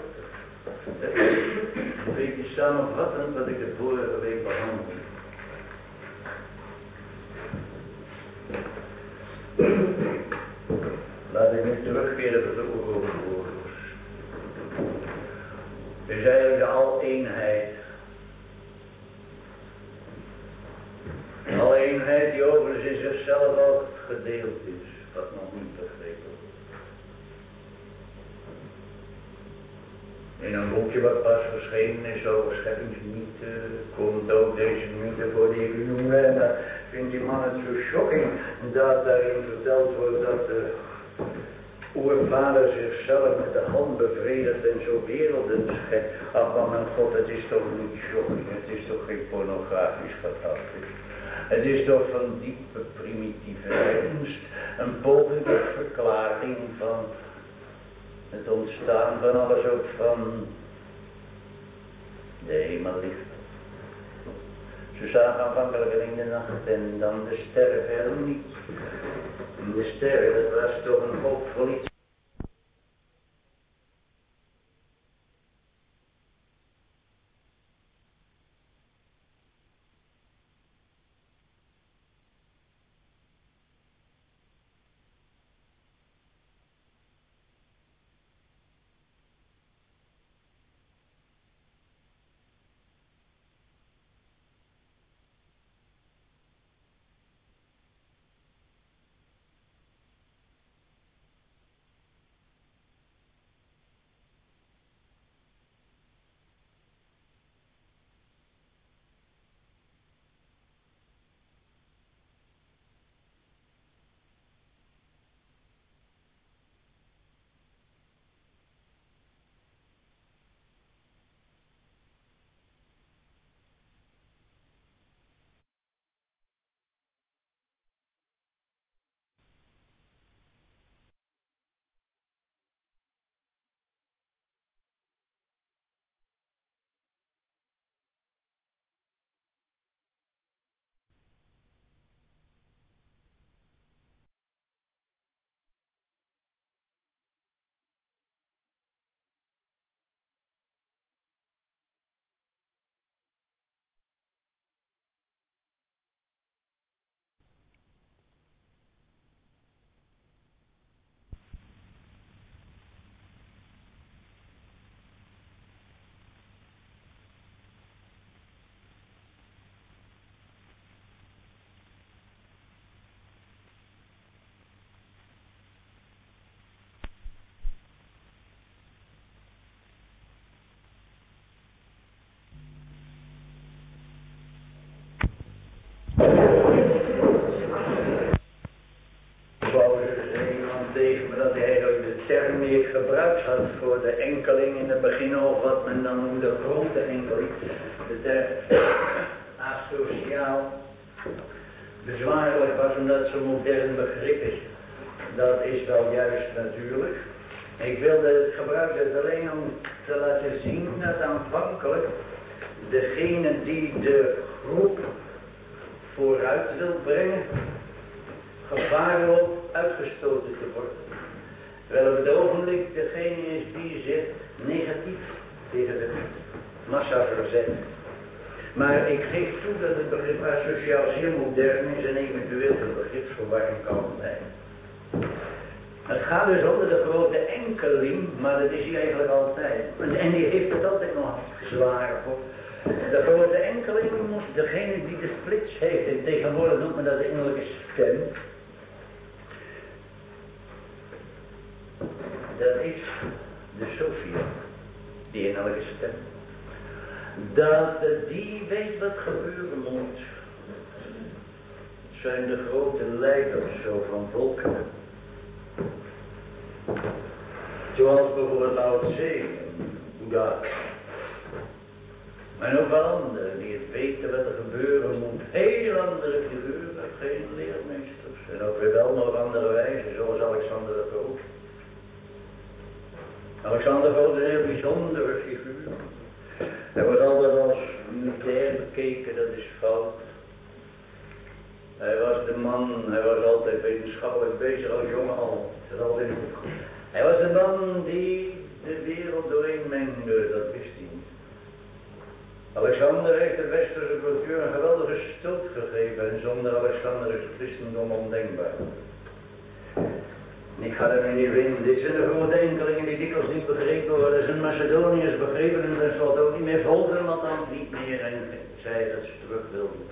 een beetje samenvattend wat ik de vorige week behandelde. Laat ik nu terugkeren tot de oorlogswoorders. Het is eigenlijk de al-eenheid. Alle eenheid die overigens in zichzelf ook gedeeld is, wat nog niet begrepen wordt. In een boekje wat pas verschenen is over scheppingsmythe, komt ook deze mythe voor die ik u noemde. En dat vindt die man het zo shocking dat daarin verteld wordt dat de oervader zichzelf met de hand bevredigt en zo werelden schept. Ach, maar mijn God, het is toch niet shocking, het is toch geen pornografisch fantastisch. Het is toch van diepe primitieve ernst, een poging tot verklaring van het ontstaan van alles, ook van de hemellicht. Ze zagen aanvankelijk in de nacht en dan de sterren verder niet. En de sterren, dat was toch een hoopvol iets. gebruikt had voor de enkeling in het begin, of wat men dan noemde de grote enkeling, de asociaal bezwaarlijk was omdat het zo'n modern begrip is. Dat is wel juist natuurlijk. Ik wilde het gebruiken alleen om te laten zien dat aanvankelijk degene die de groep vooruit wil brengen, gevaar loopt uitgestoten te worden. Terwijl op het ogenblik degene is die zich negatief tegen de massa verzet. Maar ik geef toe dat het begrip asociaal zeer modern is en eventueel een begripsverwarring kan zijn. Het gaat dus onder de grote enkeling, maar dat is hij eigenlijk altijd. En die heeft het altijd nog zwaar voor. De grote enkeling moest degene die de splits heeft, en tegenwoordig noemt men dat de innerlijke stem. Dat is de Sophia, die innerlijke stem. Dat die weet wat gebeuren moet. Het zijn de grote leiders zo van volkeren. Zoals bijvoorbeeld Lao Tse, Boeddha. Maar ook wel anderen die het weten wat er gebeuren moet. Heel andere figuren, geen leermeesters. En ook weer wel nog andere wijzen, zoals Alexander de Groot. Alexander de Groot is een heel bijzondere figuur. Hij wordt altijd als militair bekeken, dat is fout. Hij was de man, hij was altijd wetenschappelijk bezig als jongen al. Dat is altijd goed. Hij was de man die de wereld doorheen mengde, dat wist hij niet. Alexander heeft de westerse cultuur een geweldige stoot gegeven en zonder Alexander is het christendom ondenkbaar. Ik ga er niet in. Dit zijn de grote enkelingen die dikwijls niet begrepen worden. Dat zijn Macedoniërs begrepen en dat zal ook niet meer volgen, want dan niet meer en zei dat ze terug wilden.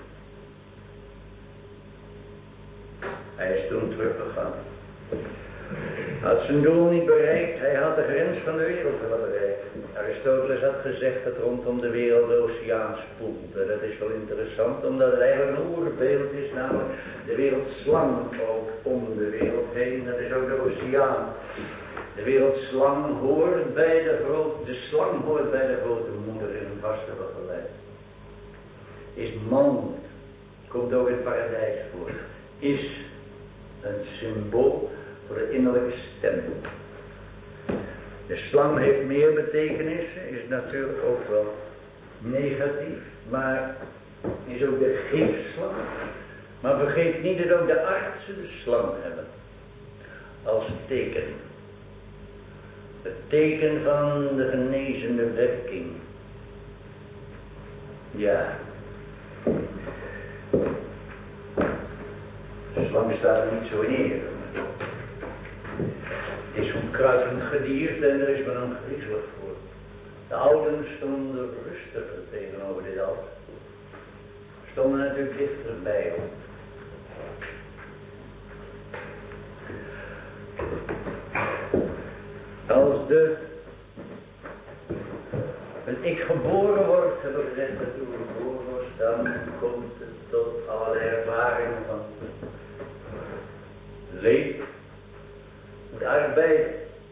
Hij is toen teruggegaan. Had zijn doel niet bereikt, hij had de grens van de wereld wel bereikt. Aristoteles had gezegd dat rondom de wereld de oceaan spoelt. En dat is wel interessant, omdat het eigenlijk een oerbeeld is, namelijk de wereldslang ook om de wereld heen. Dat is ook de oceaan. De wereldslang hoort bij de slang hoort bij de grote moeder in een vaste begeleid. Is man, komt ook in het paradijs voor, is een symbool voor de innerlijke stem. De slang heeft meer betekenissen, is natuurlijk ook wel negatief, maar is ook de gifslang. Maar vergeet niet dat ook de artsen de slang hebben als teken. Het teken van de genezende werking. Ja. De slang staat er niet zo in eer. Het is een kruipend gedierte en er is maar een griezelig voor. De ouden stonden rustiger tegenover dit alles. Stonden natuurlijk dichterbij op. Als een ik geboren wordt, hebben we gezegd dat toen geboren was, dan komt het tot allerlei ervaringen van leed, moet arbeiden,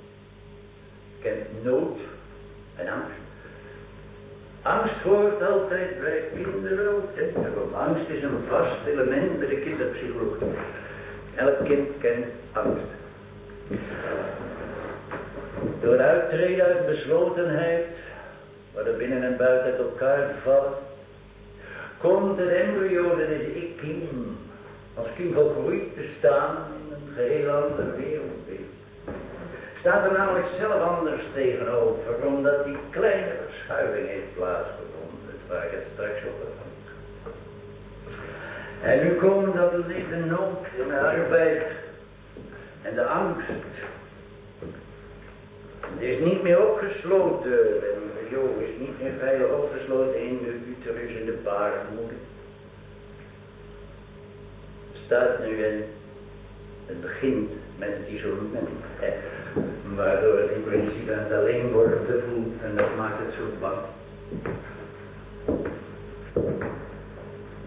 kent nood en angst. Angst hoort altijd bij kinderen ook. Angst is een vast element bij de kinderpsychologie. Elk kind kent angst. Door het uittreden uit beslotenheid, waar de binnen en buiten uit elkaar vallen, komt het embryo, dat is ik-kiem, als kind volgroeid te staan in een geheel ander wereldbeeld. Staat er namelijk zelf anders tegenover, omdat die kleine verschuiving heeft plaatsgevonden, waar ik het straks over had. En nu komt dat de nood en de arbeid en de angst. Het is niet meer opgesloten, de embryo is niet meer veilig opgesloten in de uterus en de baarmoeder. Het staat nu in, het begint met het isolement, waardoor het in principe aan het alleen worden gevoeld en dat maakt het zo bang.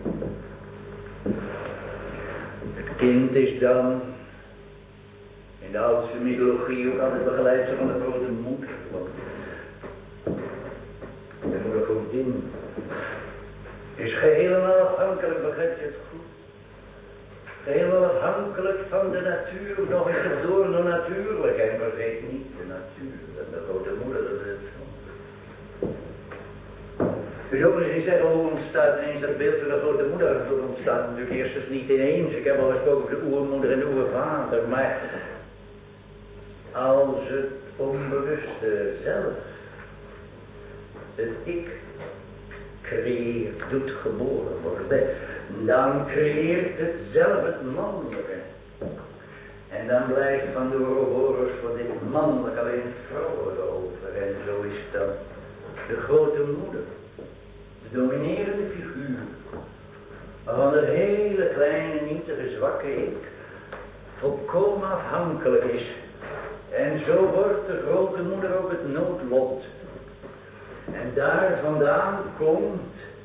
Het kind is dan in in de oudste mythologie ook altijd begeleidster van de grote moeder. De moeder godin is geheel en afhankelijk, begrijp je het goed? Helemaal afhankelijk van de natuur, nog eens door de natuurlijkheid, vergeet niet de natuur, de grote moeder, dat is het zo. Dus ook eens zeggen, hoe ontstaat ineens dat beeld van de grote moeder? Dat ontstaat natuurlijk eerst eens niet ineens. Ik heb al gesproken over de oermoeder en de oervader, maar als het onbewuste zelf, het ik, creëert, doet geboren worden, dan creëert het zelf het mannelijke. En dan blijft van de Ouroboros voor dit mannelijk alleen het vrouwelijke over. En zo is dat de grote moeder, de dominerende figuur, van het hele kleine, nietige, zwakke ik, volkomen afhankelijk is. En zo wordt de grote moeder ook het noodlot. En daar vandaan komt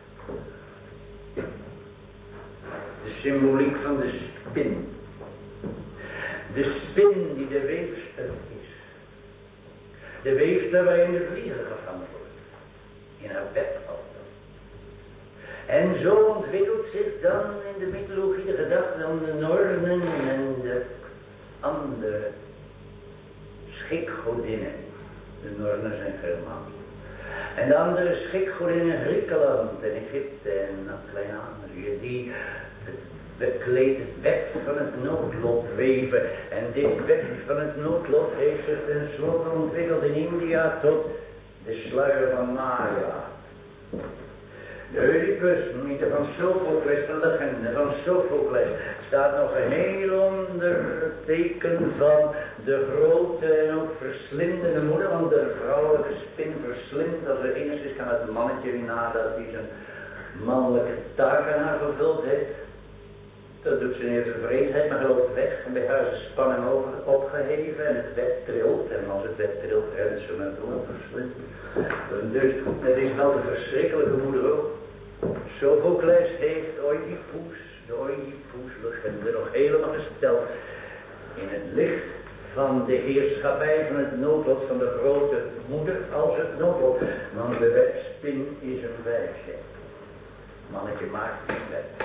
de symboliek van de spin. De spin die de weefster is. De weefster waarin de vlieger gevangen wordt. In haar bed valt dan. En zo ontwikkelt zich dan in de mythologie de gedachte aan de Nornen en de andere schikgodinnen. De Nornen zijn Germanen. En de andere schikgodinnen in Griekenland en Egypte en Klein-Azië, die bekleed het web van het noodlot weven. En dit web van het noodlot heeft zich tenslotte ontwikkeld in India tot de sluier van Maya. De Oedipus-mythe van Sophocles, de legende van Sophocles, staat nog geheel onder het teken van de grote en ook verslindende moeder, want de vrouwelijke spin verslindt als er enigszins kan het mannetje weer nadat hij zijn mannelijke taak aan haar vervuld heeft. Dat doet ze in eerste vreesheid, maar loopt weg en bij haar is de spanning opgeheven en het web trilt. En als het web trilt, rent ze naartoe en verslindt. Dus het is wel de verschrikkelijke moeder ook. Sophocles heeft de Oedipus-legende nog helemaal gesteld in het licht van de heerschappij van het noodlot van de grote moeder als het noodlot. Want de webspin is een wijsje. Mannetje maakt een web.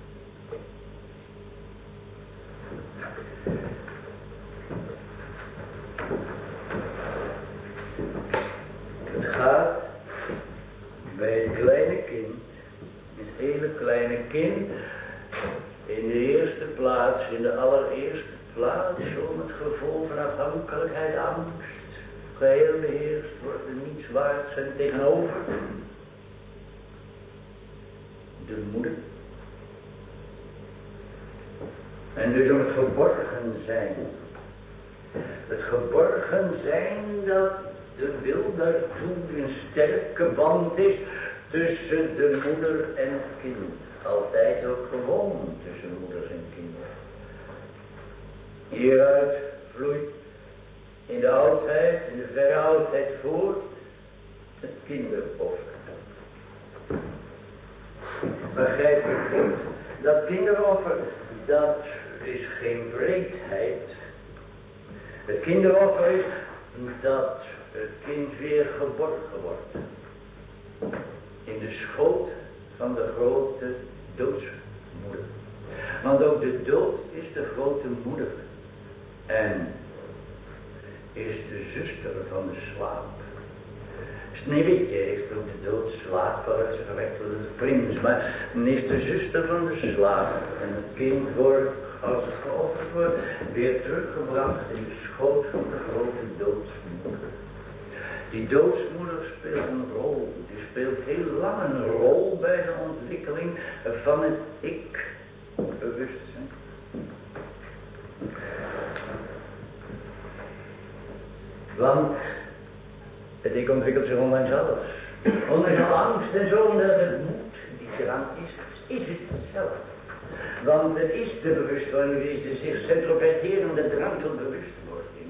Het gaat bij het kleine kind, het hele kleine kind, in de eerste plaats, in de allereerste plaats, om het gevoel van afhankelijkheid, angst, geheel beheerst worden, niets waard zijn tegenover de moeder. En dus om het geborgen zijn. Het geborgen zijn dat de wil daartoe een sterke band is tussen de moeder en het kind. Altijd ook gewoon tussen moeders en kinderen. Hieruit vloeit in de oudheid, in de verre oudheid voort, het kinderoffer. Begrijp je goed? Dat kinderoffer, dat is geen wreedheid. Het kinderoffer is dat het kind weer geborgen wordt. In de schoot van de grote doodsmoeder. Want ook de dood is de grote moeder. En is de zuster van de slaap. Sneeuwwitje heeft ook de dood slaap waaruit ze gewekt worden de prins. Maar dan is de zuster van de slaap. En het kind wordt, als het geofferd wordt, weer teruggebracht in de schoot van de grote doodsmoeder. Die doodsmoeder speelt een rol. Die speelt heel lang een rol bij de ontwikkeling van het ik-bewustzijn. Want het ik ontwikkelt zich ondanks alles. Ondanks alle angst en zo, omdat het moed die zich aan is het zelf. Want het is de bewustwording, het is de zich centropeterende drang tot bewustwording.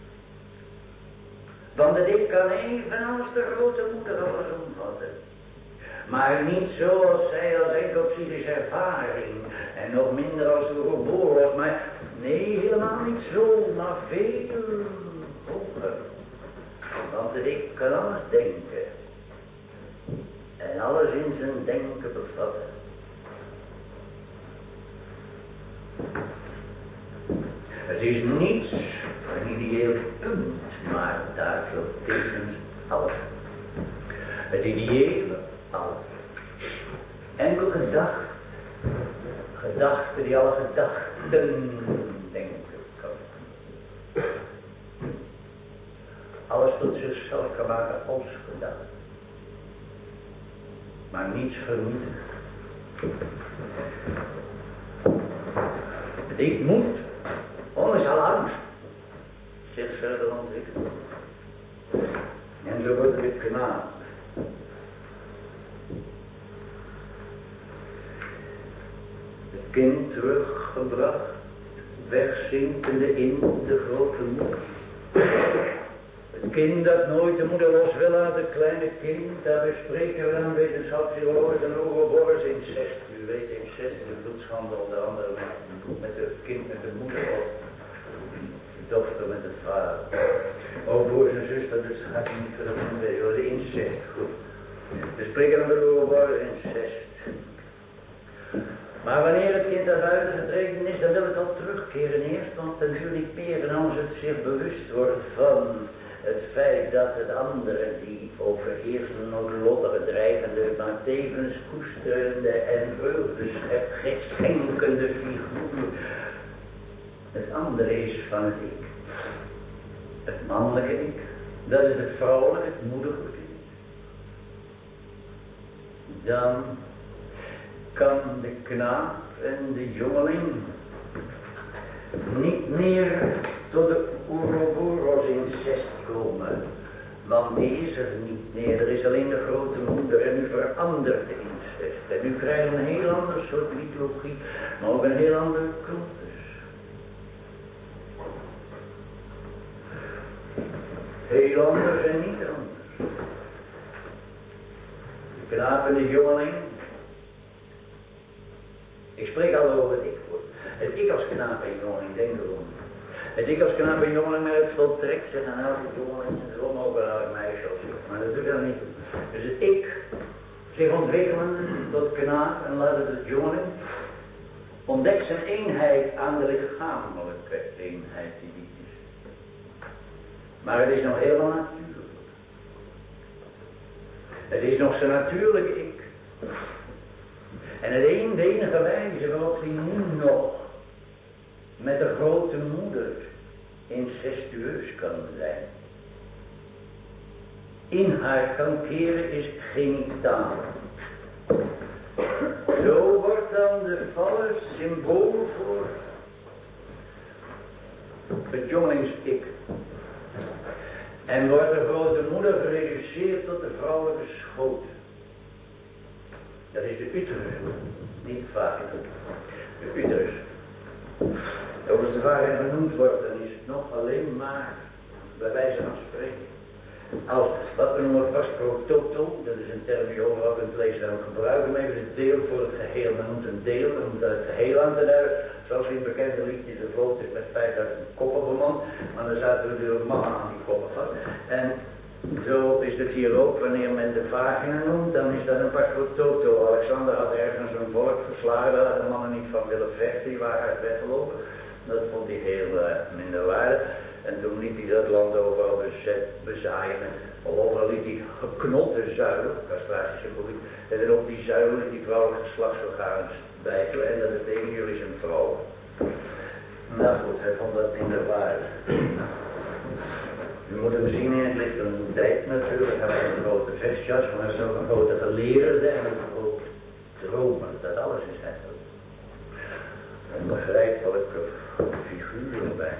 Want het ik kan evenals de grote moeder alles omvatten. Maar niet zoals zij als enkel psychische ervaring. En nog minder als de geboren, maar Nee, helemaal niet zo, maar veel hoger. Want het ik kan alles denken. En alles in zijn denken bevatten. Het is niets, een ideeel punt, maar daarvoor tevens alles. Het ideële alles. Enkel gedachten die alle gedachten denken kan. Alles tot zichzelf kan maken als gedachte. Maar niets vernietigen. Het ik moet, is al angst, zich verder ontwikkelen. En zo wordt het genade. Het kind teruggebracht, wegzinkende in de grote moeder. Het kind dat nooit de moeder los wil laten, het kleine kind, daar bespreken we dan wetenschapspsychologen en overborgers incest. U weet incest is een bloedschande onder andere met het kind met de moeder of de dochter met de vader. Oh broers en zuster, dus gaat niet voor de incest. Goed. We spreken dan met overborgers incest. Maar wanneer het kind naar buiten getreden is, dan wil het al terugkeren eerst, want natuurlijk peren als het zich bewust wordt van het feit dat het andere, die overheersende, noodlottige, dreigende, maar tevens koesterende en vreugdeschenkende figuur, het andere is van het ik. Het mannelijke ik, dat is het vrouwelijke, het moederlijke ik. Dan kan de knaap en de jongeling niet meer tot de Ouroboros incest komen. Want die is er niet meer. Er is alleen de grote moeder en nu verandert de incest. En nu krijgen we een heel ander soort mythologie, maar ook een heel ander cultus. Heel anders en niet anders. De knaap en de jongeling. Ik spreek al over het ik. Het ik als knaap en jongeling, denk erom. Het ik als knaap en jongeling met het voltrekt zich aan elke jongeling en zo mogen elk meisje als ik. Maar dat doet dat niet. Dus het ik zich ontwikkelen tot knaap en laat het het jongeling ontdekt zijn eenheid aan de lichamelijke eenheid die niet is. Maar het is nog helemaal natuurlijk. Het is nog zijn natuurlijke ik. En de enige wijze waarop hij nu nog met de grote moeder incestueus kan zijn, in haar kan keren, is genitaal. Zo wordt dan de vallen symbool voor het jongelings-ik. En wordt de grote moeder gereduceerd tot de vrouwelijke schoot. Dat is de uterus, niet vagina. De uterus. Als de vagina genoemd wordt, dan is het nog alleen maar bij wijze van spreken. Als wat we noemen vastprototo, dat is een term die overal in het lezen ook gebruiken, maar even het deel voor het geheel. Men noemt een deel om het geheel aan te duiden. Zoals in het bekende liedje de vloot is met 5000 koppen bemand, maar dan zaten natuurlijk mannen aan die koppen vast. En zo is het hier ook, wanneer men de vagina noemt, dan is dat een vastprototo. Alexander had ergens een volk verslagen, daar hadden de mannen niet van willen vechten, die waren uit weggelopen. Dat vond hij heel minder waardig. En toen liet hij dat land overal bezaaien. Overal liet hij geknotte zuilen, castratiesymboliek. En op die zuilen liet die vrouwelijke geslachtsorganen bijten. En dat betekent, jullie zijn vrouwen. Nou goed, hij vond dat minder waardig. U moet hem zien in het licht van de tijd natuurlijk. Hij was een grote vestjas, maar hij was ook een grote geleerde en een grote dromer. Dat alles is hij. Een begrijpelijke figuur erbij.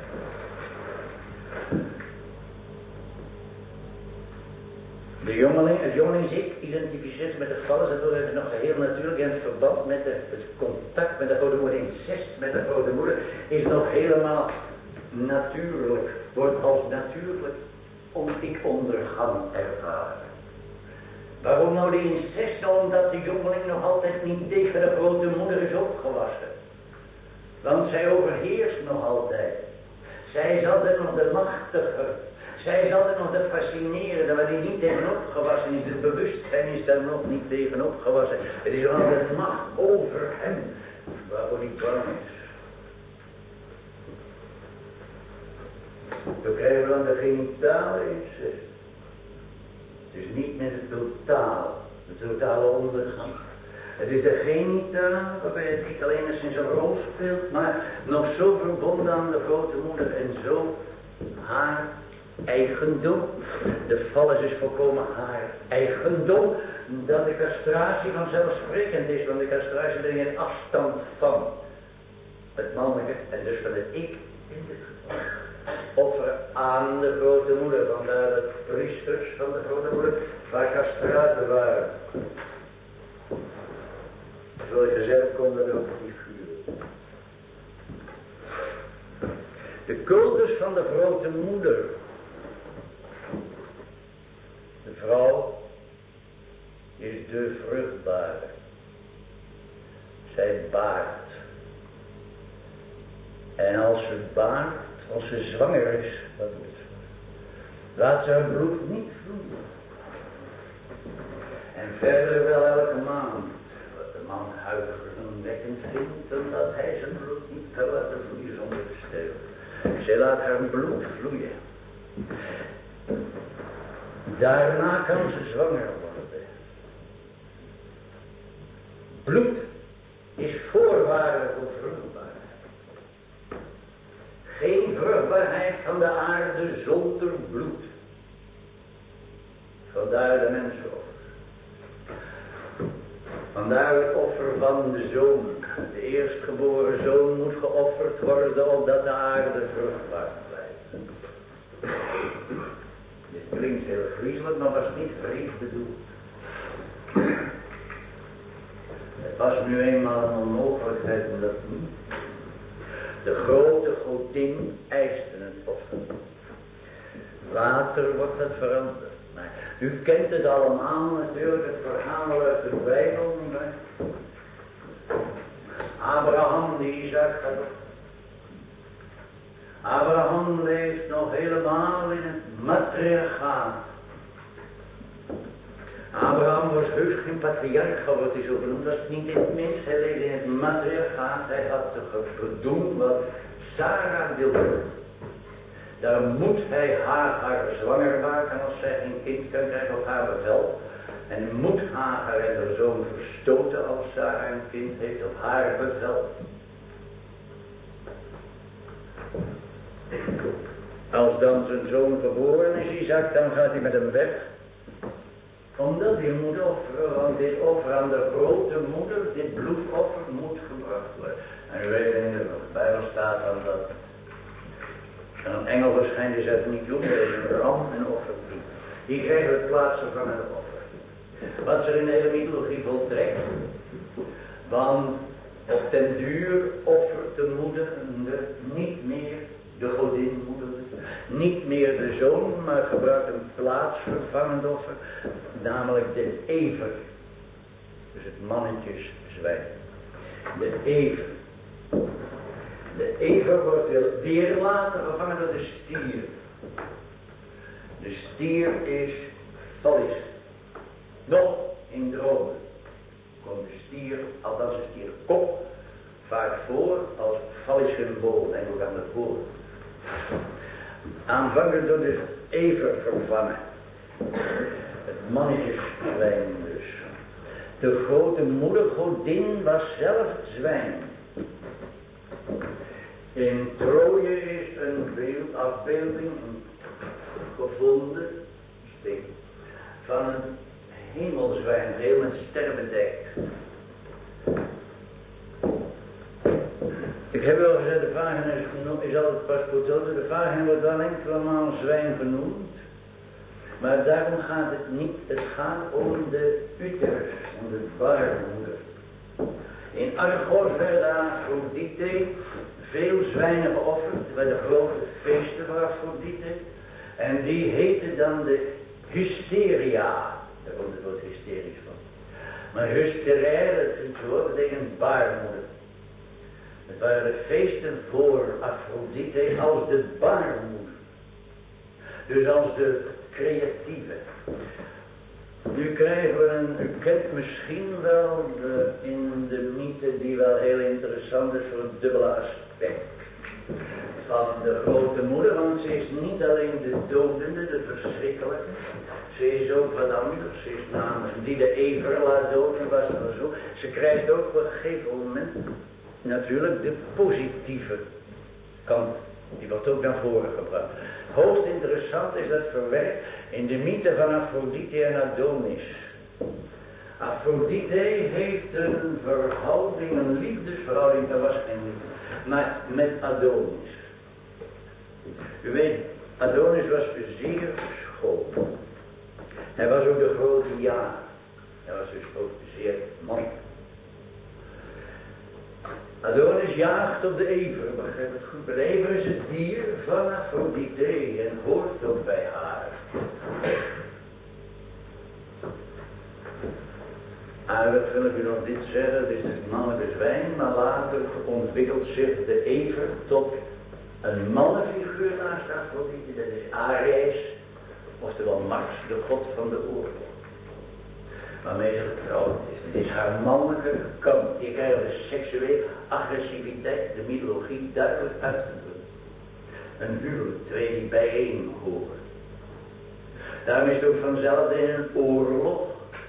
De jongeling, het jongelings-ik identificeert met het vallen, dat wordt nog heel natuurlijk in het verband met het contact met de grote moeder, incest met de grote moeder, is nog helemaal natuurlijk, wordt als natuurlijk ik-ondergang ervaren. Waarom nou de incest? Omdat de jongeling nog altijd niet tegen de grote moeder is opgewassen. Want zij overheerst nog altijd. Zij is altijd nog de machtige. Zij is altijd nog de fascinerende, waar die niet tegenop gewassen is. Het bewustzijn is daar nog niet tegenop gewassen. Het is altijd macht over hem, waarvoor hij bang is. We krijgen dan de genitale incest. Het is niet meer de totale ondergang. Het is de genitale waarbij het niet alleen eens een rol speelt, maar nog zo verbonden aan de grote moeder en zo haar eigendom. De val is dus volkomen haar eigendom, dat de castratie vanzelfsprekend is, want de castratie brengt een afstand van het mannelijke en dus van het ik in dit geval. Offer aan de grote moeder, vandaar de priesters van de grote moeder, waar castraten waren. Zoals gezegd kon dat ook die vuur. De cultus van de grote moeder. De vrouw is de vruchtbare. Zij baart. En als ze baart, als ze zwanger is, wat doet ze? Laat ze haar bloed niet vloeien. En verder wel elke maand. Wat de man huiveringwekkend vindt, omdat hij zijn bloed niet kan laten vloeien zonder te sterven. Zij laat haar bloed vloeien. Daarna kan ze zwanger worden. Bloed is voorwaarde voor vruchtbaarheid. Geen vruchtbaarheid van de aarde zonder bloed. Vandaar de mensenoffer. Vandaar het offer van de zoon. De eerstgeboren zoon moet geofferd worden opdat de aarde vruchtbaar blijft. Dit klinkt heel griezelig, maar was niet vreemd bedoeld. Het was nu eenmaal een onmogelijkheid om dat niet. De grote godin eiste het offer. Later wordt het veranderd. Maar u kent het allemaal natuurlijk, het verhaal uit de Bijbel. Abraham die Isaac had. Abraham leeft nog helemaal in het matriarchaat. Abraham was heus geen patriarch, wordt hij zo genoemd, dat is niet in het minst. Hij leefde in het matriarchaat, hij had gedaan wat Sarah wilde. Daar moet hij haar zwanger maken als zij geen kind kan krijgen op haar bevel. En moet Hagar en haar zoon verstoten als Sarah een kind heeft op haar bevel. Als dan zijn zoon geboren is, Isaac, dan gaat hij met hem weg. Omdat hij moet offeren, want dit offer aan de grote moeder, dit bloedoffer moet gebracht worden. En u weet in de Bijbel staat dan dat een engel verschijnt, die zegt niet doen, dat is een ram en offer. Die krijgen het plaatsen van het offer. Wat zich in de hele mythologie voltrekt. Want op den duur offert de moeder niet meer de godin moeder. Niet meer de zoon, maar gebruikt een plaatsvervangend offer. Namelijk de ever. Dus het mannetjeszwijn. De ever. De ever wordt weer later vervangen door de stier. De stier is vallisch. Nog in dromen komt de stier, althans de stierkop, vaak voor als vallisch symbool en ook aan de voor. Aanvankelijk door de ever vervangen. Het mannetjeszwijn dus. De grote moedergodin was zelf het zwijn. In Troje is een beeldafbeelding gevonden van een hemelzwijn, heel met sterren bedekt. Ik heb wel gezegd, de vagina is altijd pas potentieel. De vagina wordt wel enkele maal zwijn genoemd. Maar daarom gaat het niet. Het gaat om de uterus, om de baarmoeder. In Argos werden aan Aphrodite veel zwijnen geofferd bij de grote feesten van Aphrodite. En die heette dan de hysteria. Daar komt het woord hysterisch van. Maar hysteria, dat is het woord, betekent baarmoeder. Het waren de feesten voor Aphrodite als de baarmoeder. Dus als de creatieve. Nu krijgen we u kent misschien wel in de mythe die wel heel interessant is voor het dubbele aspect van de grote moeder, want ze is niet alleen de dodende, de verschrikkelijke, ze is ook wat anders, ze is namelijk die de Ever laat doden was of zo. Ze krijgt ook op een gegeven moment natuurlijk de positieve kant, die wordt ook naar voren gebracht. Hoogst interessant is dat verwerkt in de mythe van Aphrodite en Adonis. Aphrodite heeft een verhouding, een liefdesverhouding, dat was geen liefde, maar met Adonis. U weet, Adonis was zeer schoon. Hij was ook de grote jager. Hij was dus ook zeer man. Adonis jaagt op de Ever, begrijp het goed. De Ever is het dier van Aphrodite en hoort ook bij haar. Eigenlijk wil ik u nog dit zeggen, het is het mannelijke zwijn, maar later ontwikkelt zich de Ever tot een mannenfiguur naast Aphrodite, dat is Ares, oftewel Mars, de god van de oorlog. Waarmee ze getrouwd is. Het is haar mannelijke kant. Hier krijgen we de seksuele agressiviteit, de mythologie duidelijk uitgedrukt. Een huwelijk, twee die bijeen horen. Daarom is het ook vanzelf in een oorlog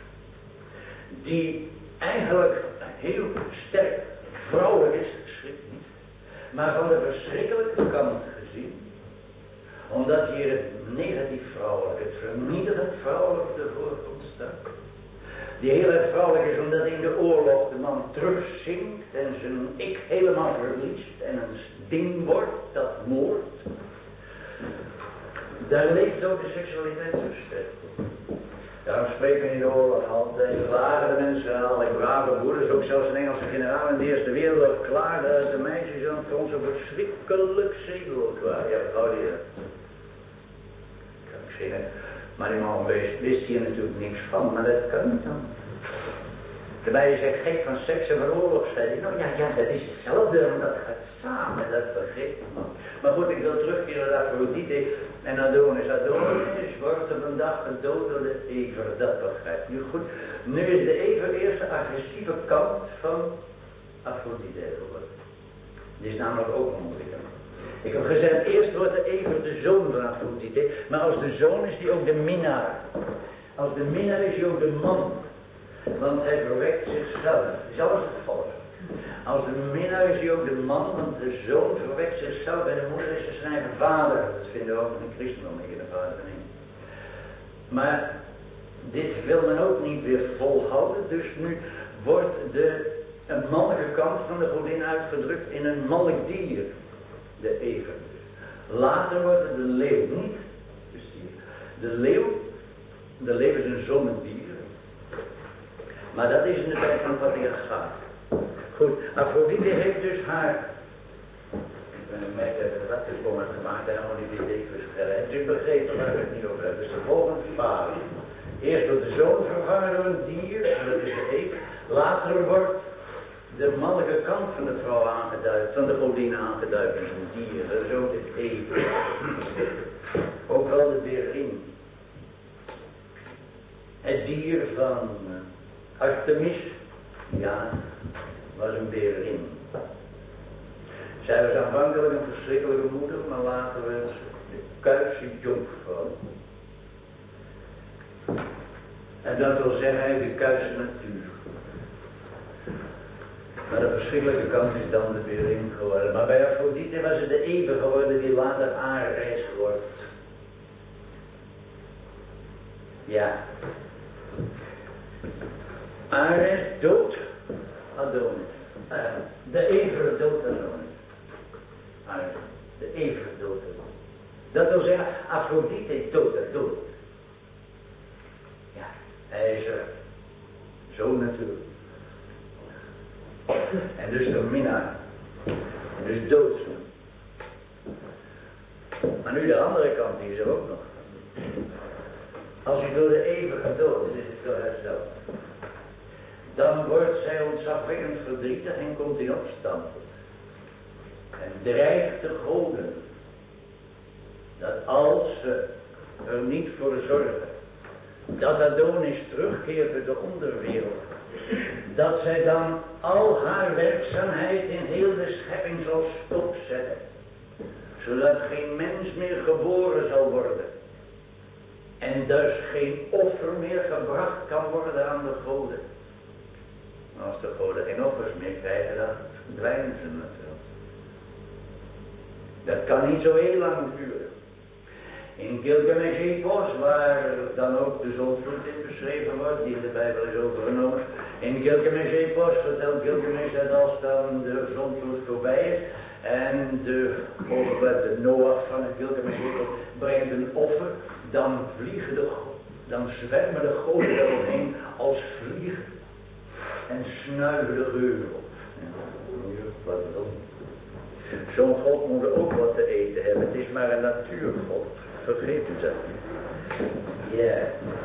die eigenlijk heel sterk vrouwelijk is, schrik niet, maar van de verschrikkelijke kant gezien, omdat hier het negatief vrouwelijk, het vernietigend vrouwelijk te voorgrond staat. Die heel erg vrouwelijk is omdat in de oorlog de man terugzinkt en zijn ik helemaal verliest en een ding wordt dat moordt. Daar leeft ook de seksualiteit zo sterk. Daarom spreken we in de oorlog altijd, klagen de mensen, allerlei brave broeders, ook zelfs een Engelse generaal in de Eerste Wereldoorlog klaagden dat de meisjes aan het front zo verschrikkelijk zedeloos waren. Ja, wat houden je dat? Kan ik zeggen. Maar die man wist hier natuurlijk niks van, maar dat kan niet dan. Daarbij is hij gek van seks en van oorlogstijd. Nou ja, dat is hetzelfde, maar dat gaat samen, dat vergeet man. Maar goed, ik wil terugkeren naar Aphrodite en Adonis. Adonis wordt op een dag gedood door de Ever, dat begrijpt u goed. Nu is de Ever eerst de agressieve kant van Aphrodite geworden. Die is namelijk ook moeilijk. Ik heb gezegd, eerst wordt de Ever de zoon van Aphrodite, maar als de zoon is hij ook de minnaar. Als de minnaar is hij ook de man. Want hij verwekt zichzelf. Zelfs het volk. Als de minnaar is hij ook de man, want de zoon verwekt zichzelf en de moeder is zijn eigen vader. Dat vinden we ook in het christendom, in de vader niet. Maar dit wil men ook niet weer volhouden, dus nu wordt een mannelijke kant van de godin uitgedrukt in een mannelijk dier. De Ever. Later wordt het de leeuw niet. Dus de leeuw is een zonnedier. Maar dat is in de tijd van het patriarchaat. Goed, Aphrodite heeft dus haar, ik ben een meid uit de rattenkomen gemaakt en helemaal niet idee verschillen. Dus begrepen waar ik het niet over heb. Dus de volgende fase. Eerst wordt de zoon vervangen door een dier, en dat is de Ever. Later wordt de mannelijke kant van de vrouw aangeduid, van de godin aangeduid als een dier. Dat is ook het Ever. Ook wel de berin. Het dier van Artemis, ja, was een berin. Zij was aanvankelijk een verschrikkelijke moeder, maar later werd ze de kuische jonkvrouw. En dat wil zeggen, de kuische natuur. Maar de verschrikkelijke kant is dan de berin geworden. Maar bij Aphrodite was het de Ever geworden die later Ares wordt. Ja. Ares doodt Adonis. De Ever doodt Adonis. Ares. De Ever doodt Adonis. Dat wil zeggen, Aphrodite doodt Adonis. Ja, hij is er. Zo natuurlijk. En dus de minnaar. En dus doodt ze. Maar nu de andere kant, die is er ook nog. Als u door de Ever gedood is, is het door haarzelf. Dan wordt zij ontzagwekkend verdrietig en komt in opstand. en dreigt de goden, dat als ze er niet voor zorgen, dat Adonis terugkeert uit de onderwereld, dat zij dan al haar werkzaamheid in heel de schepping zal stopzetten, zodat geen mens meer geboren zal worden en dus geen offer meer gebracht kan worden aan de goden. Als de goden geen offers meer krijgen, dan verdwijnen ze natuurlijk. Dat kan niet zo heel lang duren. In Gilgamesh-epos, waar dan ook de zondvloed in beschreven wordt, die in de Bijbel is overgenomen. In Gilgamesh-epos vertelt Gilgamesh dat als dan de zondvloed voorbij is en de Noach van het Gilgamesh-epos brengt een offer, dan zwermen de goden eromheen als vliegen en snuiven de geur op. Wat dan? Zo'n God moet ook wat te eten hebben. Het is maar een natuurgod. Vergeet u dat niet. Ja.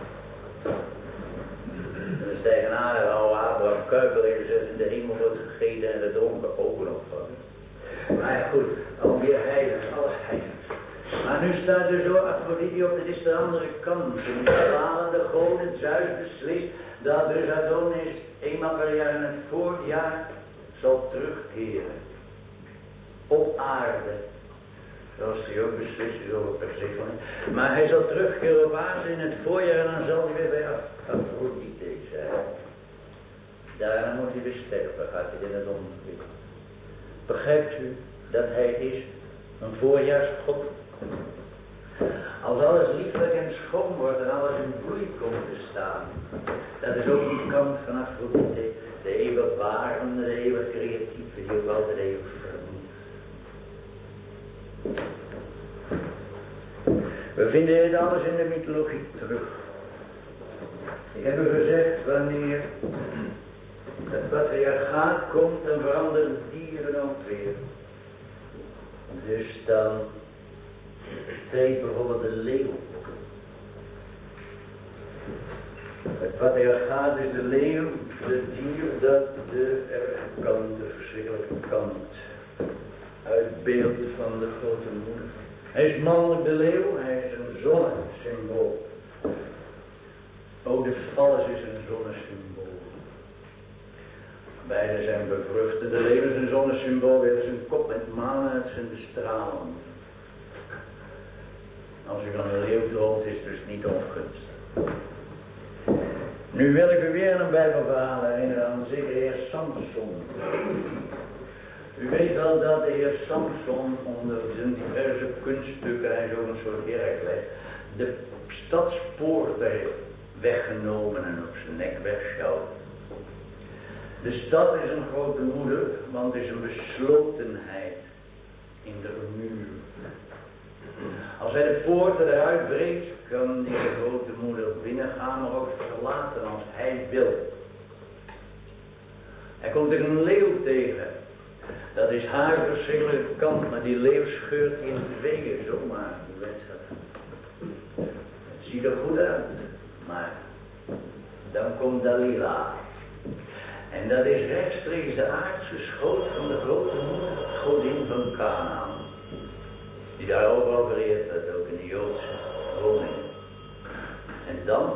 Dat is tegenaan oude Abraham Kuipel in de hemel wordt gegeten en de dronken ook nog van. Maar goed, alweer heilig, alles heilig. Maar nu staat er zo Afrodite op, dit is de andere kant. De falende goden, Zeus beslist dat dus Adonis eenmaal per jaar in het voorjaar zal terugkeren. Op aarde. Zoals hij ook beslist is over Persephone. Maar hij zal terugkeren op aarde in het voorjaar en dan zal hij weer bij Afrodite zijn. Daarna moet hij weer sterven, gaat hij in het onderwereld. Begrijpt u dat hij is een voorjaarsgod? Als alles lieflijk en schoon wordt en alles in bloei komt te staan. Dat is ook die kant van Afrodite. De eeuwig warende, de eeuwig creatieve, die ook altijd eeuwig vernieuwt. We vinden dit alles in de mythologie terug. Ik heb u gezegd, wanneer het patriarchaat komt, dan veranderen dieren ook weer. Dus dan treedt bijvoorbeeld de leeuw. Het patriarchaat is de leeuw, de dier dat de erge kant, de verschrikkelijke kant uitbeeldt van de grote moeder. Hij is mannelijk de leeuw, hij is een zonnesymbool. Ook de vallers is een zonnesymbool. Beide zijn bevruchten. De leeuw is een zonnesymbool, weer zijn kop met maan uit zijn stralen. Als u van een leeuw droomt, is het dus niet ongunstig. Nu wil ik u weer een Bijbelverhaal herinneren aan zeker de heer Samson. U weet wel dat de heer Samson onder zijn diverse kunststukken, hij is ook een soort Heracles, de stadspoort heeft weggenomen en op zijn nek wegsjouwt. De stad is een grote moeder, want het is een beslotenheid in de muur. Als hij de poorten eruit breekt, kan die grote moeder binnengaan, maar ook verlaten als hij wil. Hij komt er een leeuw tegen. Dat is haar verschrikkelijke kant, maar die leeuw scheurt in tweeën, zomaar. Het ziet er goed uit, maar dan komt Dalila. En dat is rechtstreeks de aardse schoot van de grote moeder, godin van Canaan. Die daar overal vereerd werd, ook in de Joodse woning. En dan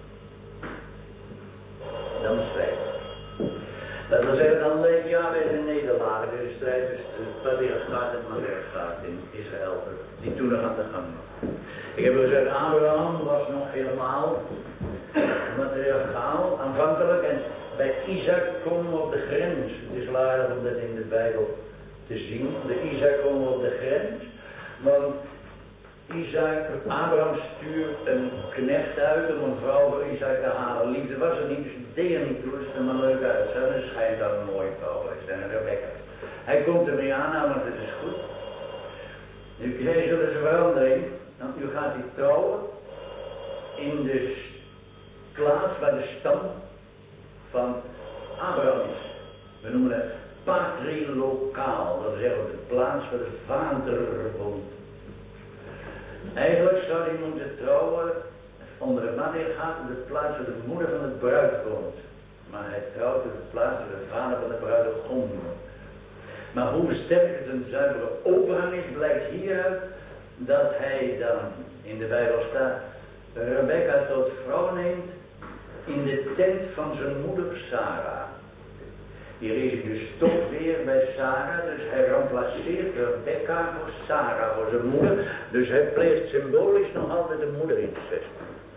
zwijgt. Dat wil zeggen, dan leeft Yahweh in nederlaag. De strijd tussen het patriarchaat en het matriarchaat in Israël, die toen nog aan de gang was. Ik heb gezegd, Abraham was nog helemaal matriarchaal, aanvankelijk. En bij Isaac komen we op de grens. Het is aardig om dat in de Bijbel te zien. De Isaac komen we op de grens. Want Abraham stuurt een knecht uit om een vrouw voor Isaac te halen. Liefde was er niet, dus het deed er niet toe. Het is er maar leuk uit. Ze schijnt dan een mooie vrouw is en een Rebecca. Hij komt er mee aan, namelijk het is goed. Nu krijgen ze verandering, want nu gaat hij trouwen in de plaats waar de stam van Abraham is. We noemen het patrilokaal, dat is eigenlijk de plaats waar de vader woont. Eigenlijk zou hij moeten trouwen onder het matriarchaat op de plaats waar de moeder van het bruid woont. Maar hij trouwt op de plaats waar de vader van de bruidegom woont. Maar hoe sterk het een zuivere overgang is, blijkt hieruit dat hij dan, in de Bijbel staat, Rebecca tot vrouw neemt in de tent van zijn moeder Sarah. Hier is hij dus toch weer bij Sarah, dus hij remplaceert Rebecca voor Sarah, voor zijn moeder. Dus hij pleegt symbolisch nog altijd de moederincest.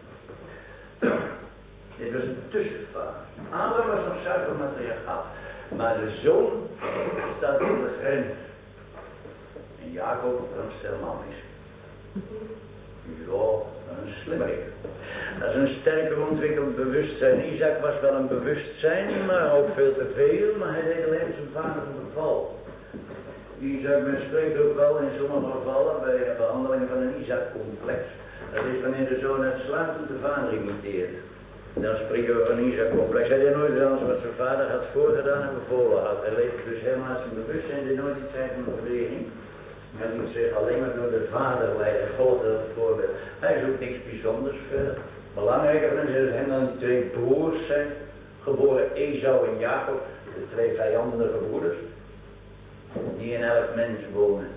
Dit was een tussenfase. Abraham was nog zuiver matriarchaat, maar de zoon staat op de grens. En Jacob kan helemaal mis. Ja, een slimmerik. Dat is een sterker ontwikkeld bewustzijn. Isaac was wel een bewustzijn, maar ook veel te veel, maar hij deed alleen zijn vader een beval. Isaac, men spreekt ook wel in sommige gevallen bij de behandeling van een Isaac-complex. Dat is wanneer de zoon uitsluitend de vader imiteert. Dan spreken we van Isaac-complex. Hij deed nooit anders wat zijn vader had voorgedaan en bevolen had. Hij leefde dus helemaal uit zijn bewustzijn, deed nooit iets uit van beweging. Hij liet zich alleen maar door de vader leiden, volgde dat voorbeeld. Hij zoekt niks bijzonders verder. Belangrijker van hem dan die twee broers zijn, geboren Esau en Jacob, de twee vijandige broeders, die in elk mens wonen.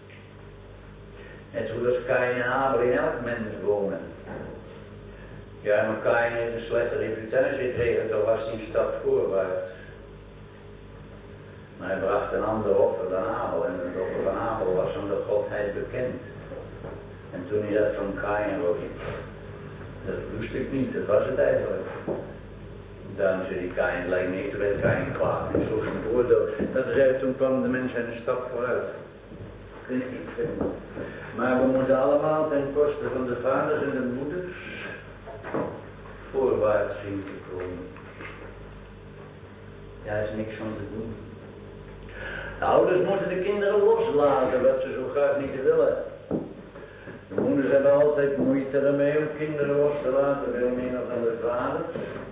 Net zoals Kain en Abel in elk mens wonen. Ja, maar Kain heeft een slechte reputatie tegen, toch was hij een stap voorwaarts. Maar hij bracht een ander offer dan Abel en het offer van Abel was om de godheid bekend. En toen hij dat van Kain rook, dat wist ik niet, dat was het eigenlijk. Daarom zei die Kain, lijkt niet, toen werd Kain kwaad en zo zijn broer dood. Dat zei, toen kwam de mensheid een stap vooruit. Dat vind ik niet vinden. Maar we moeten allemaal ten koste van de vaders en de moeders voorwaarts zien te komen. Daar is niks van te doen. De ouders moeten de kinderen loslaten, wat ze zo graag niet willen. De moeders hebben altijd moeite ermee om kinderen los te laten, veel meer dan de vaders.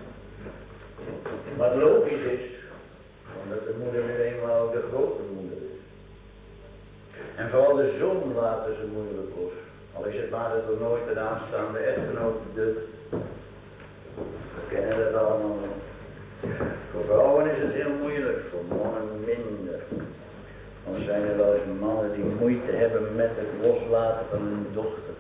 Wat logisch is, omdat de moeder nu eenmaal de grote moeder is. En vooral de zoon laten ze moeilijk los. Al is het maar dat er nooit een aanstaande echtgenoot doet. We kennen dat allemaal nog. Voor vrouwen is het heel moeilijk, voor mannen minder. Dan zijn er wel eens mannen die moeite hebben met het loslaten van hun dochter.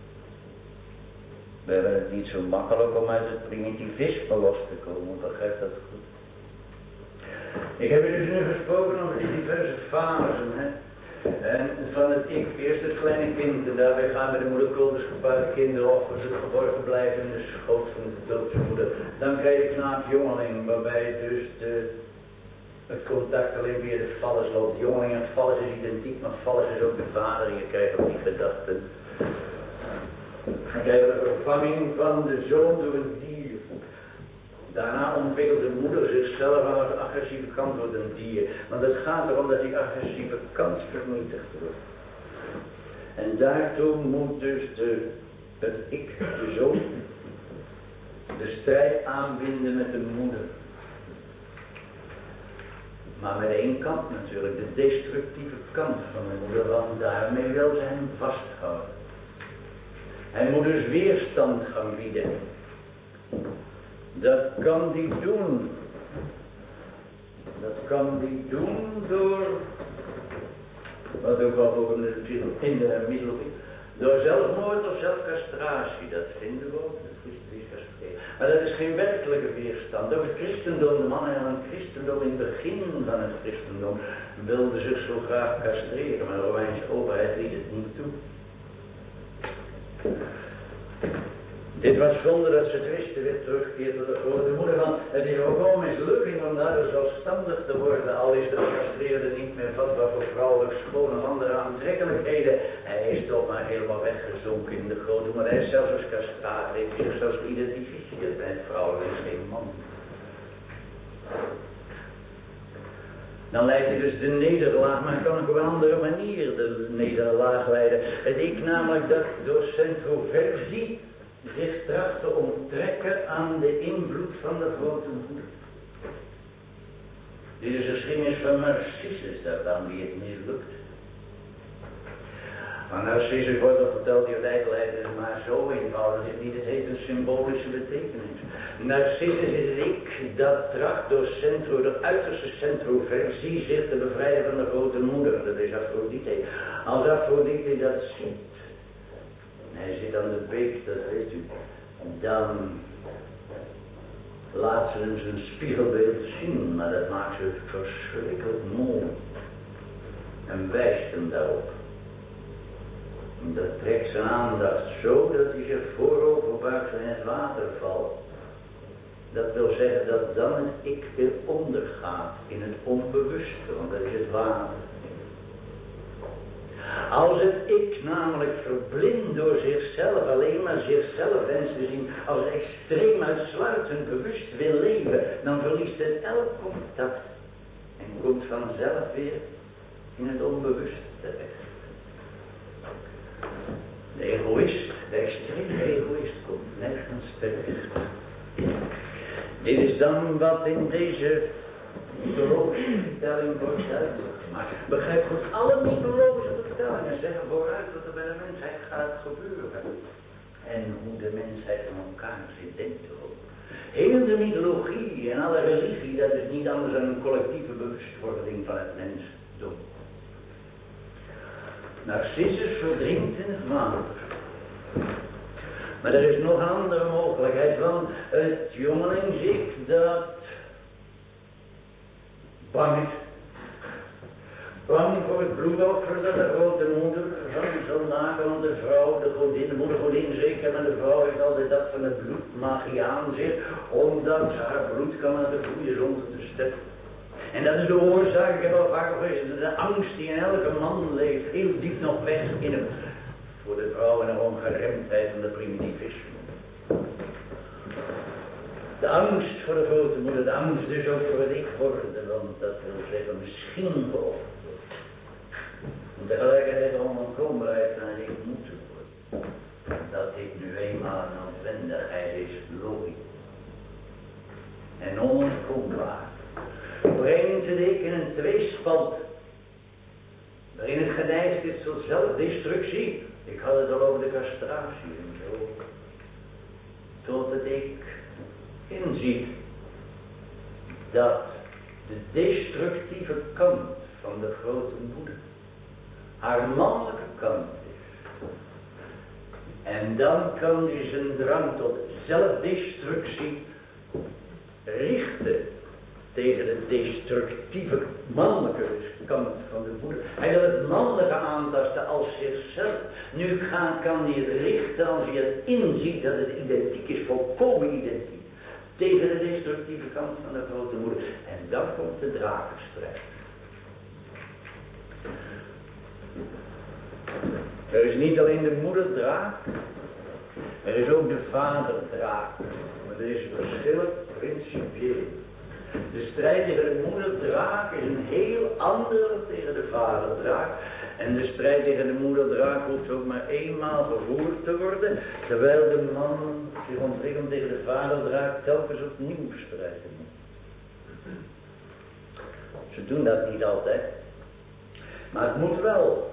We hebben het niet zo makkelijk om uit het primitivisme los te komen, begrijp dat goed. Ik heb dus nu gesproken over die diverse fasen, hè. En van het ik, eerst het kleine kind, en daarbij gaan we de moederkultus gepaard kinderen of ze geborgen blijven in de schoot van de doodse moeder. Dan krijg je knaap jongeling, waarbij dus het contact alleen via de vallers loopt. Jongeling en vallers is identiek, maar vallers is ook de vader en je krijgt ook die gedachten. Dan krijg je de vervanging van de zoon door een dier. Daarna ontwikkelt de moeder zichzelf aan de agressieve kant door een dier. Want het gaat erom dat die agressieve kant vernietigd wordt. En daartoe moet dus het ik, de zoon, de strijd aanbinden met de moeder. Maar met één kant natuurlijk, de destructieve kant van de moeder, want daarmee wil ze hem vasthouden. Hij moet dus weerstand gaan bieden. Dat kan die doen. Dat kan die doen door, wat ook al over in de middel is, door zelfmoord of zelfcastratie. Dat vinden we ook. Maar dat is geen werkelijke weerstand. Ook het christendom, de mannen van het christendom in het begin van het christendom wilden zich zo graag castreren, maar de Romeinse overheid liet het niet toe. Dit was zonder dat ze het wisten weer terugkeert tot de grote moeder, want het is ook al mislukking om daardoor zelfstandig te worden, al is de gecastreerde niet meer vatbaar voor vrouwelijk schoon en andere aantrekkelijkheden. Hij is toch maar helemaal weggezonken in de grote moeder. Hij is zelfs als castraat, heeft zich zelfs geïdentificeerd bij het vrouwelijk, is geen man. Dan leidt hij dus de nederlaag, maar hij kan ook op een andere manier de nederlaag leiden. Het ik namelijk dat door centroversie zich tracht te onttrekken aan de invloed van de grote moeder. Dit is de geschiedenis van Narcissus, aan wie het mislukt. Maar Narcissus wordt al verteld, die ijdelheid is maar zo eenvoudig, het niet, het heeft een symbolische betekenis. Narcissus is het ik dat tracht door de uiterste centroversie zich te bevrijden van de grote moeder. Dat is Aphrodite. Als Aphrodite dat ziet, en hij zit aan de beek, dat weet u, dan laat ze hem zijn spiegelbeeld zien, maar dat maakt ze verschrikkelijk moe en wijst hem daarop. En dat trekt zijn aandacht zo dat hij zich vooroverbuigt en in het water valt. Dat wil zeggen dat dan het ik weer ondergaat in het onbewuste, want dat is het water. Als het ik namelijk verblind door zichzelf, alleen maar zichzelf wenst te zien, als het extreem uitsluitend bewust wil leven, dan verliest het elk contact en komt vanzelf weer in het onbewuste terecht. De egoïst, de extreme egoïst komt nergens terecht. Dit is dan wat in deze mythologische vertelling wordt uitgemaakt. Begrijp goed, alle mythologische vertellingen zeggen vooruit wat er bij de mensheid gaat gebeuren. En hoe de mensheid van elkaar zit in te houden. Heel de mythologie en alle religie, dat is niet anders dan een collectieve bewustwording van het mensdom. Narcissus verdrinkt in het water. Maar er is nog een andere mogelijkheid, want het jongelingzik dat bang is. Bang voor het bloedoffer dat de grote moeder van zal maken, want de vrouw, de godin, de moedergodin zeker, maar de vrouw heeft altijd dat van het bloedmagie aan zich, omdat ze haar bloed kan laten vloeien zonder te sterven. En dat is de oorzaak, ik heb al vaak gezegd, de angst die in elke man leeft, heel diep nog weg in hem, voor de vrouw en de ongeremdheid van de primitivisme. De angst voor de grote moeder, de angst dus ook voor het ik worden, want dat wil zeggen misschien geofferd wordt. En tegelijkertijd onkombaarheid naar het ik moeten worden. Dat ik nu eenmaal een noodwendigheid is, logisch. En onontkoombaar. Brengt het ik in een tweespalt, waarin het geneigd is tot zelfdestructie. Ik had het al over de castratie en zo. Tot het ik inziet dat de destructieve kant van de grote moeder haar mannelijke kant is. En dan kan hij zijn drang tot zelfdestructie richten tegen de destructieve mannelijke kant van de moeder. Hij wil het mannelijke aantasten als zichzelf. Nu kan hij het richten als hij het inziet dat het identiek is, volkomen identiek, tegen de destructieve kant van de grote moeder. En dan komt de drakenstrijd. Er is niet alleen de moederdraak, er is ook de vaderdraak. Maar er is verschillend principieel. De strijd tegen de moederdraak is een heel andere tegen de vaderdraak. En de strijd tegen de moederdraak hoeft ook maar eenmaal gevoerd te worden, terwijl de man zich ontwikkelt tegen de vaderdraak telkens opnieuw strijden moet. Ze doen dat niet altijd, maar het moet wel.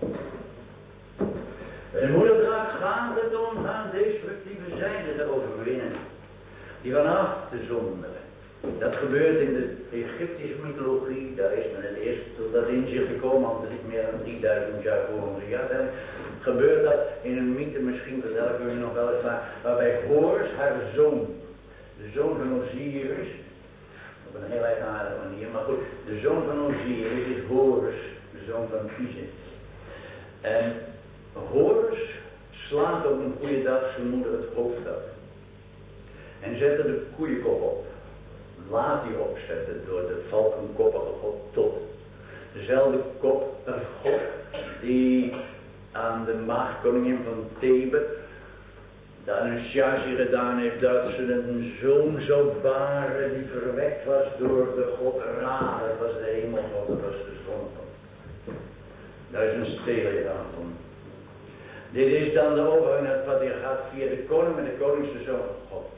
Bij de moederdraak gaat het om haar destructieve zijde te overwinnen, die vanaf te zonderen. Dat gebeurt in de Egyptische mythologie, daar is men het eerst tot dat inzicht gekomen, want het is meer dan 10.000 jaar voor onze jaartelling. Gebeurt dat in een mythe, misschien vertel ik u nog wel eens waarbij Horus, haar zoon, de zoon van Osiris, op een heel eigenaardige manier, maar goed, de zoon van Osiris is Horus, de zoon van Isis. En Horus slaat op een goede dag zijn moeder het hoofd af. En zet er de koeienkop op. Laat die opzetten door de valkenkoppige god Tot. Dezelfde kop, een god die aan de maagdkoningin van Thebe de Annunciatie gedaan heeft dat ze een zoon zou baren die verwekt was door de god Ra. Dat was de hemelgod, dat was de zon. Daar is een stele aan van. Dit is dan de overgang naar het patriarchaat via de koning, maar de koning is de zoon van God.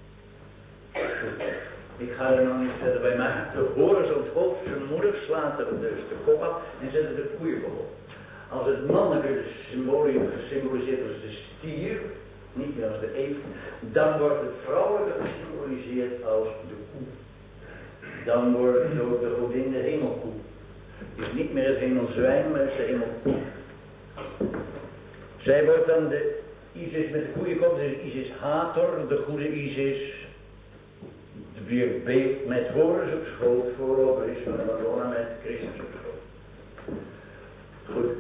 Ik ga er nog niet verder bij maken. De Horus op het hoofd, zijn moeder slaat er dus de kop af en zet er de koeienkop op. Als het mannelijke gesymboliseerd als de stier, niet meer als de eef, dan wordt het vrouwelijke gesymboliseerd gesymboliseerd als de koe. Dan wordt het ook de godin de hemelkoe. Het is niet meer het hemelzwijn, maar het is de hemelkoe. Zij wordt dan de Isis met de koeienkop, dus Isis Hathor, de goede Isis. De weerbeeld met Horus op schoot, voorop is van de Madonna met Christus op schoot. Goed.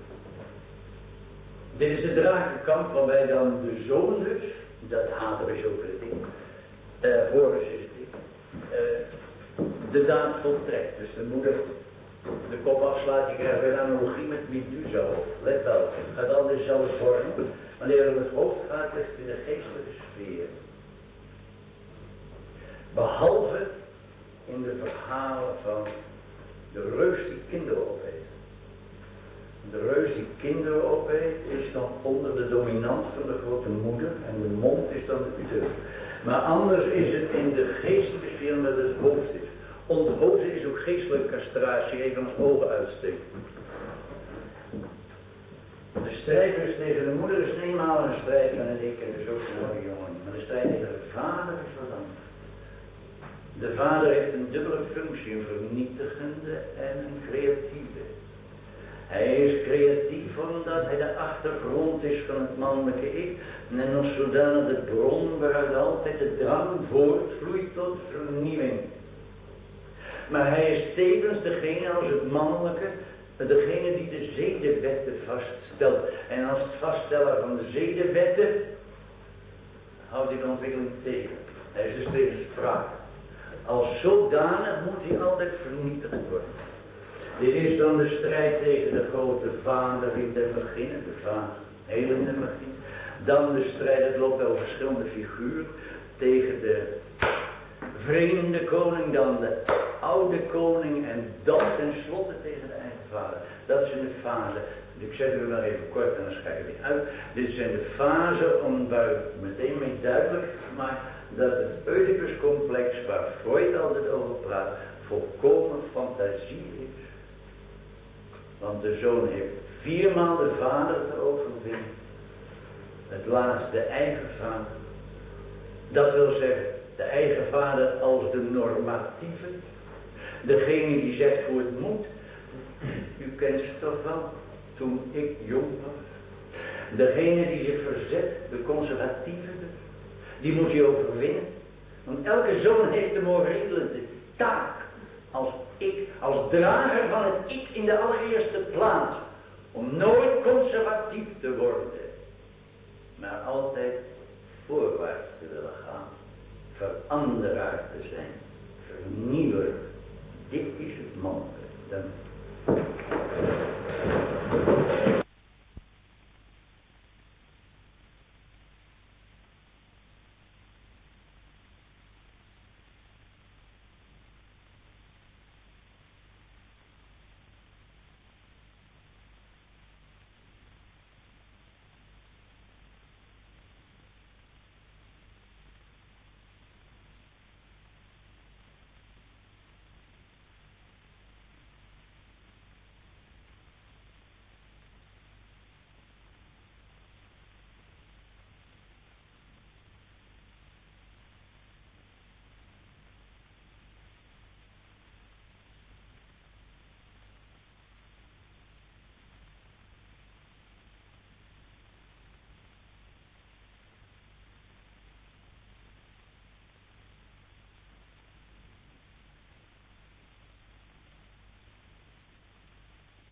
Dit is de drakenkamp waarbij dan de zoon dus, dat Hathor is ook het ding, Horus is het ding, de daad voltrekt. Dus de moeder de kop afslaat, die krijgt weer analogie met Medusa op. Let wel, het gaat al dezelfde vorm. Wanneer het hoofd gaat, ligt in de geestelijke sfeer. Behalve in de verhalen van de reus die kinderen opeet. De reus die kinderen opeet is dan onder de dominant van de grote moeder en de mond is dan de uterus. Maar anders is het in de geestelijke sfeer met het hoofd is. Onthoofden is ook geestelijke castratie, even als ogen uitsteken. De strijd dus tegen de moeder is eenmaal een strijd van een ik en dus ook een mooie jongen. Maar de strijd tegen de vader is wat anders. De vader heeft een dubbele functie, een vernietigende en een creatieve. Hij is creatief omdat hij de achtergrond is van het mannelijke ik. En nog zodanig de bron waaruit altijd de drang voortvloeit tot vernieuwing. Maar hij is tevens degene als het mannelijke, degene die de zedenwetten vaststelt. En als het vaststeller van de zedenwetten houdt hij de ontwikkeling tegen. Hij is dus tegen spraak. Als zodanig moet hij altijd vernietigd worden. Dit is dan de strijd tegen de grote vader in het begin, de vader heel in het begin. Dan de strijd, het loopt over verschillende figuren, tegen de vreemde koning, dan de oude koning en dan tenslotte tegen de eigen vader. Dat zijn de fasen. Ik zeg het maar even kort en dan schrijf ik weer uit. Dit zijn de fasen om daar meteen mee duidelijk te maken dat het Oedipuscomplex waar Freud altijd over praat, volkomen fantasie is. Want de zoon heeft 4 maal de vader te overwinnen. Het laatst de eigen vader. Dat wil zeggen, de eigen vader als de normatieve. Degene die zegt hoe het moet. U kent ze toch wel, toen ik jong was. Degene die zich verzet, de conservatieve. Die moet je overwinnen. Want elke zoon heeft de morele taak. Als ik, als drager van het ik in de allereerste plaats. Om nooit conservatief te worden. Maar altijd voorwaarts te willen gaan. Veranderaar te zijn. Vernieuwer. Dit is het mannelijk. Dan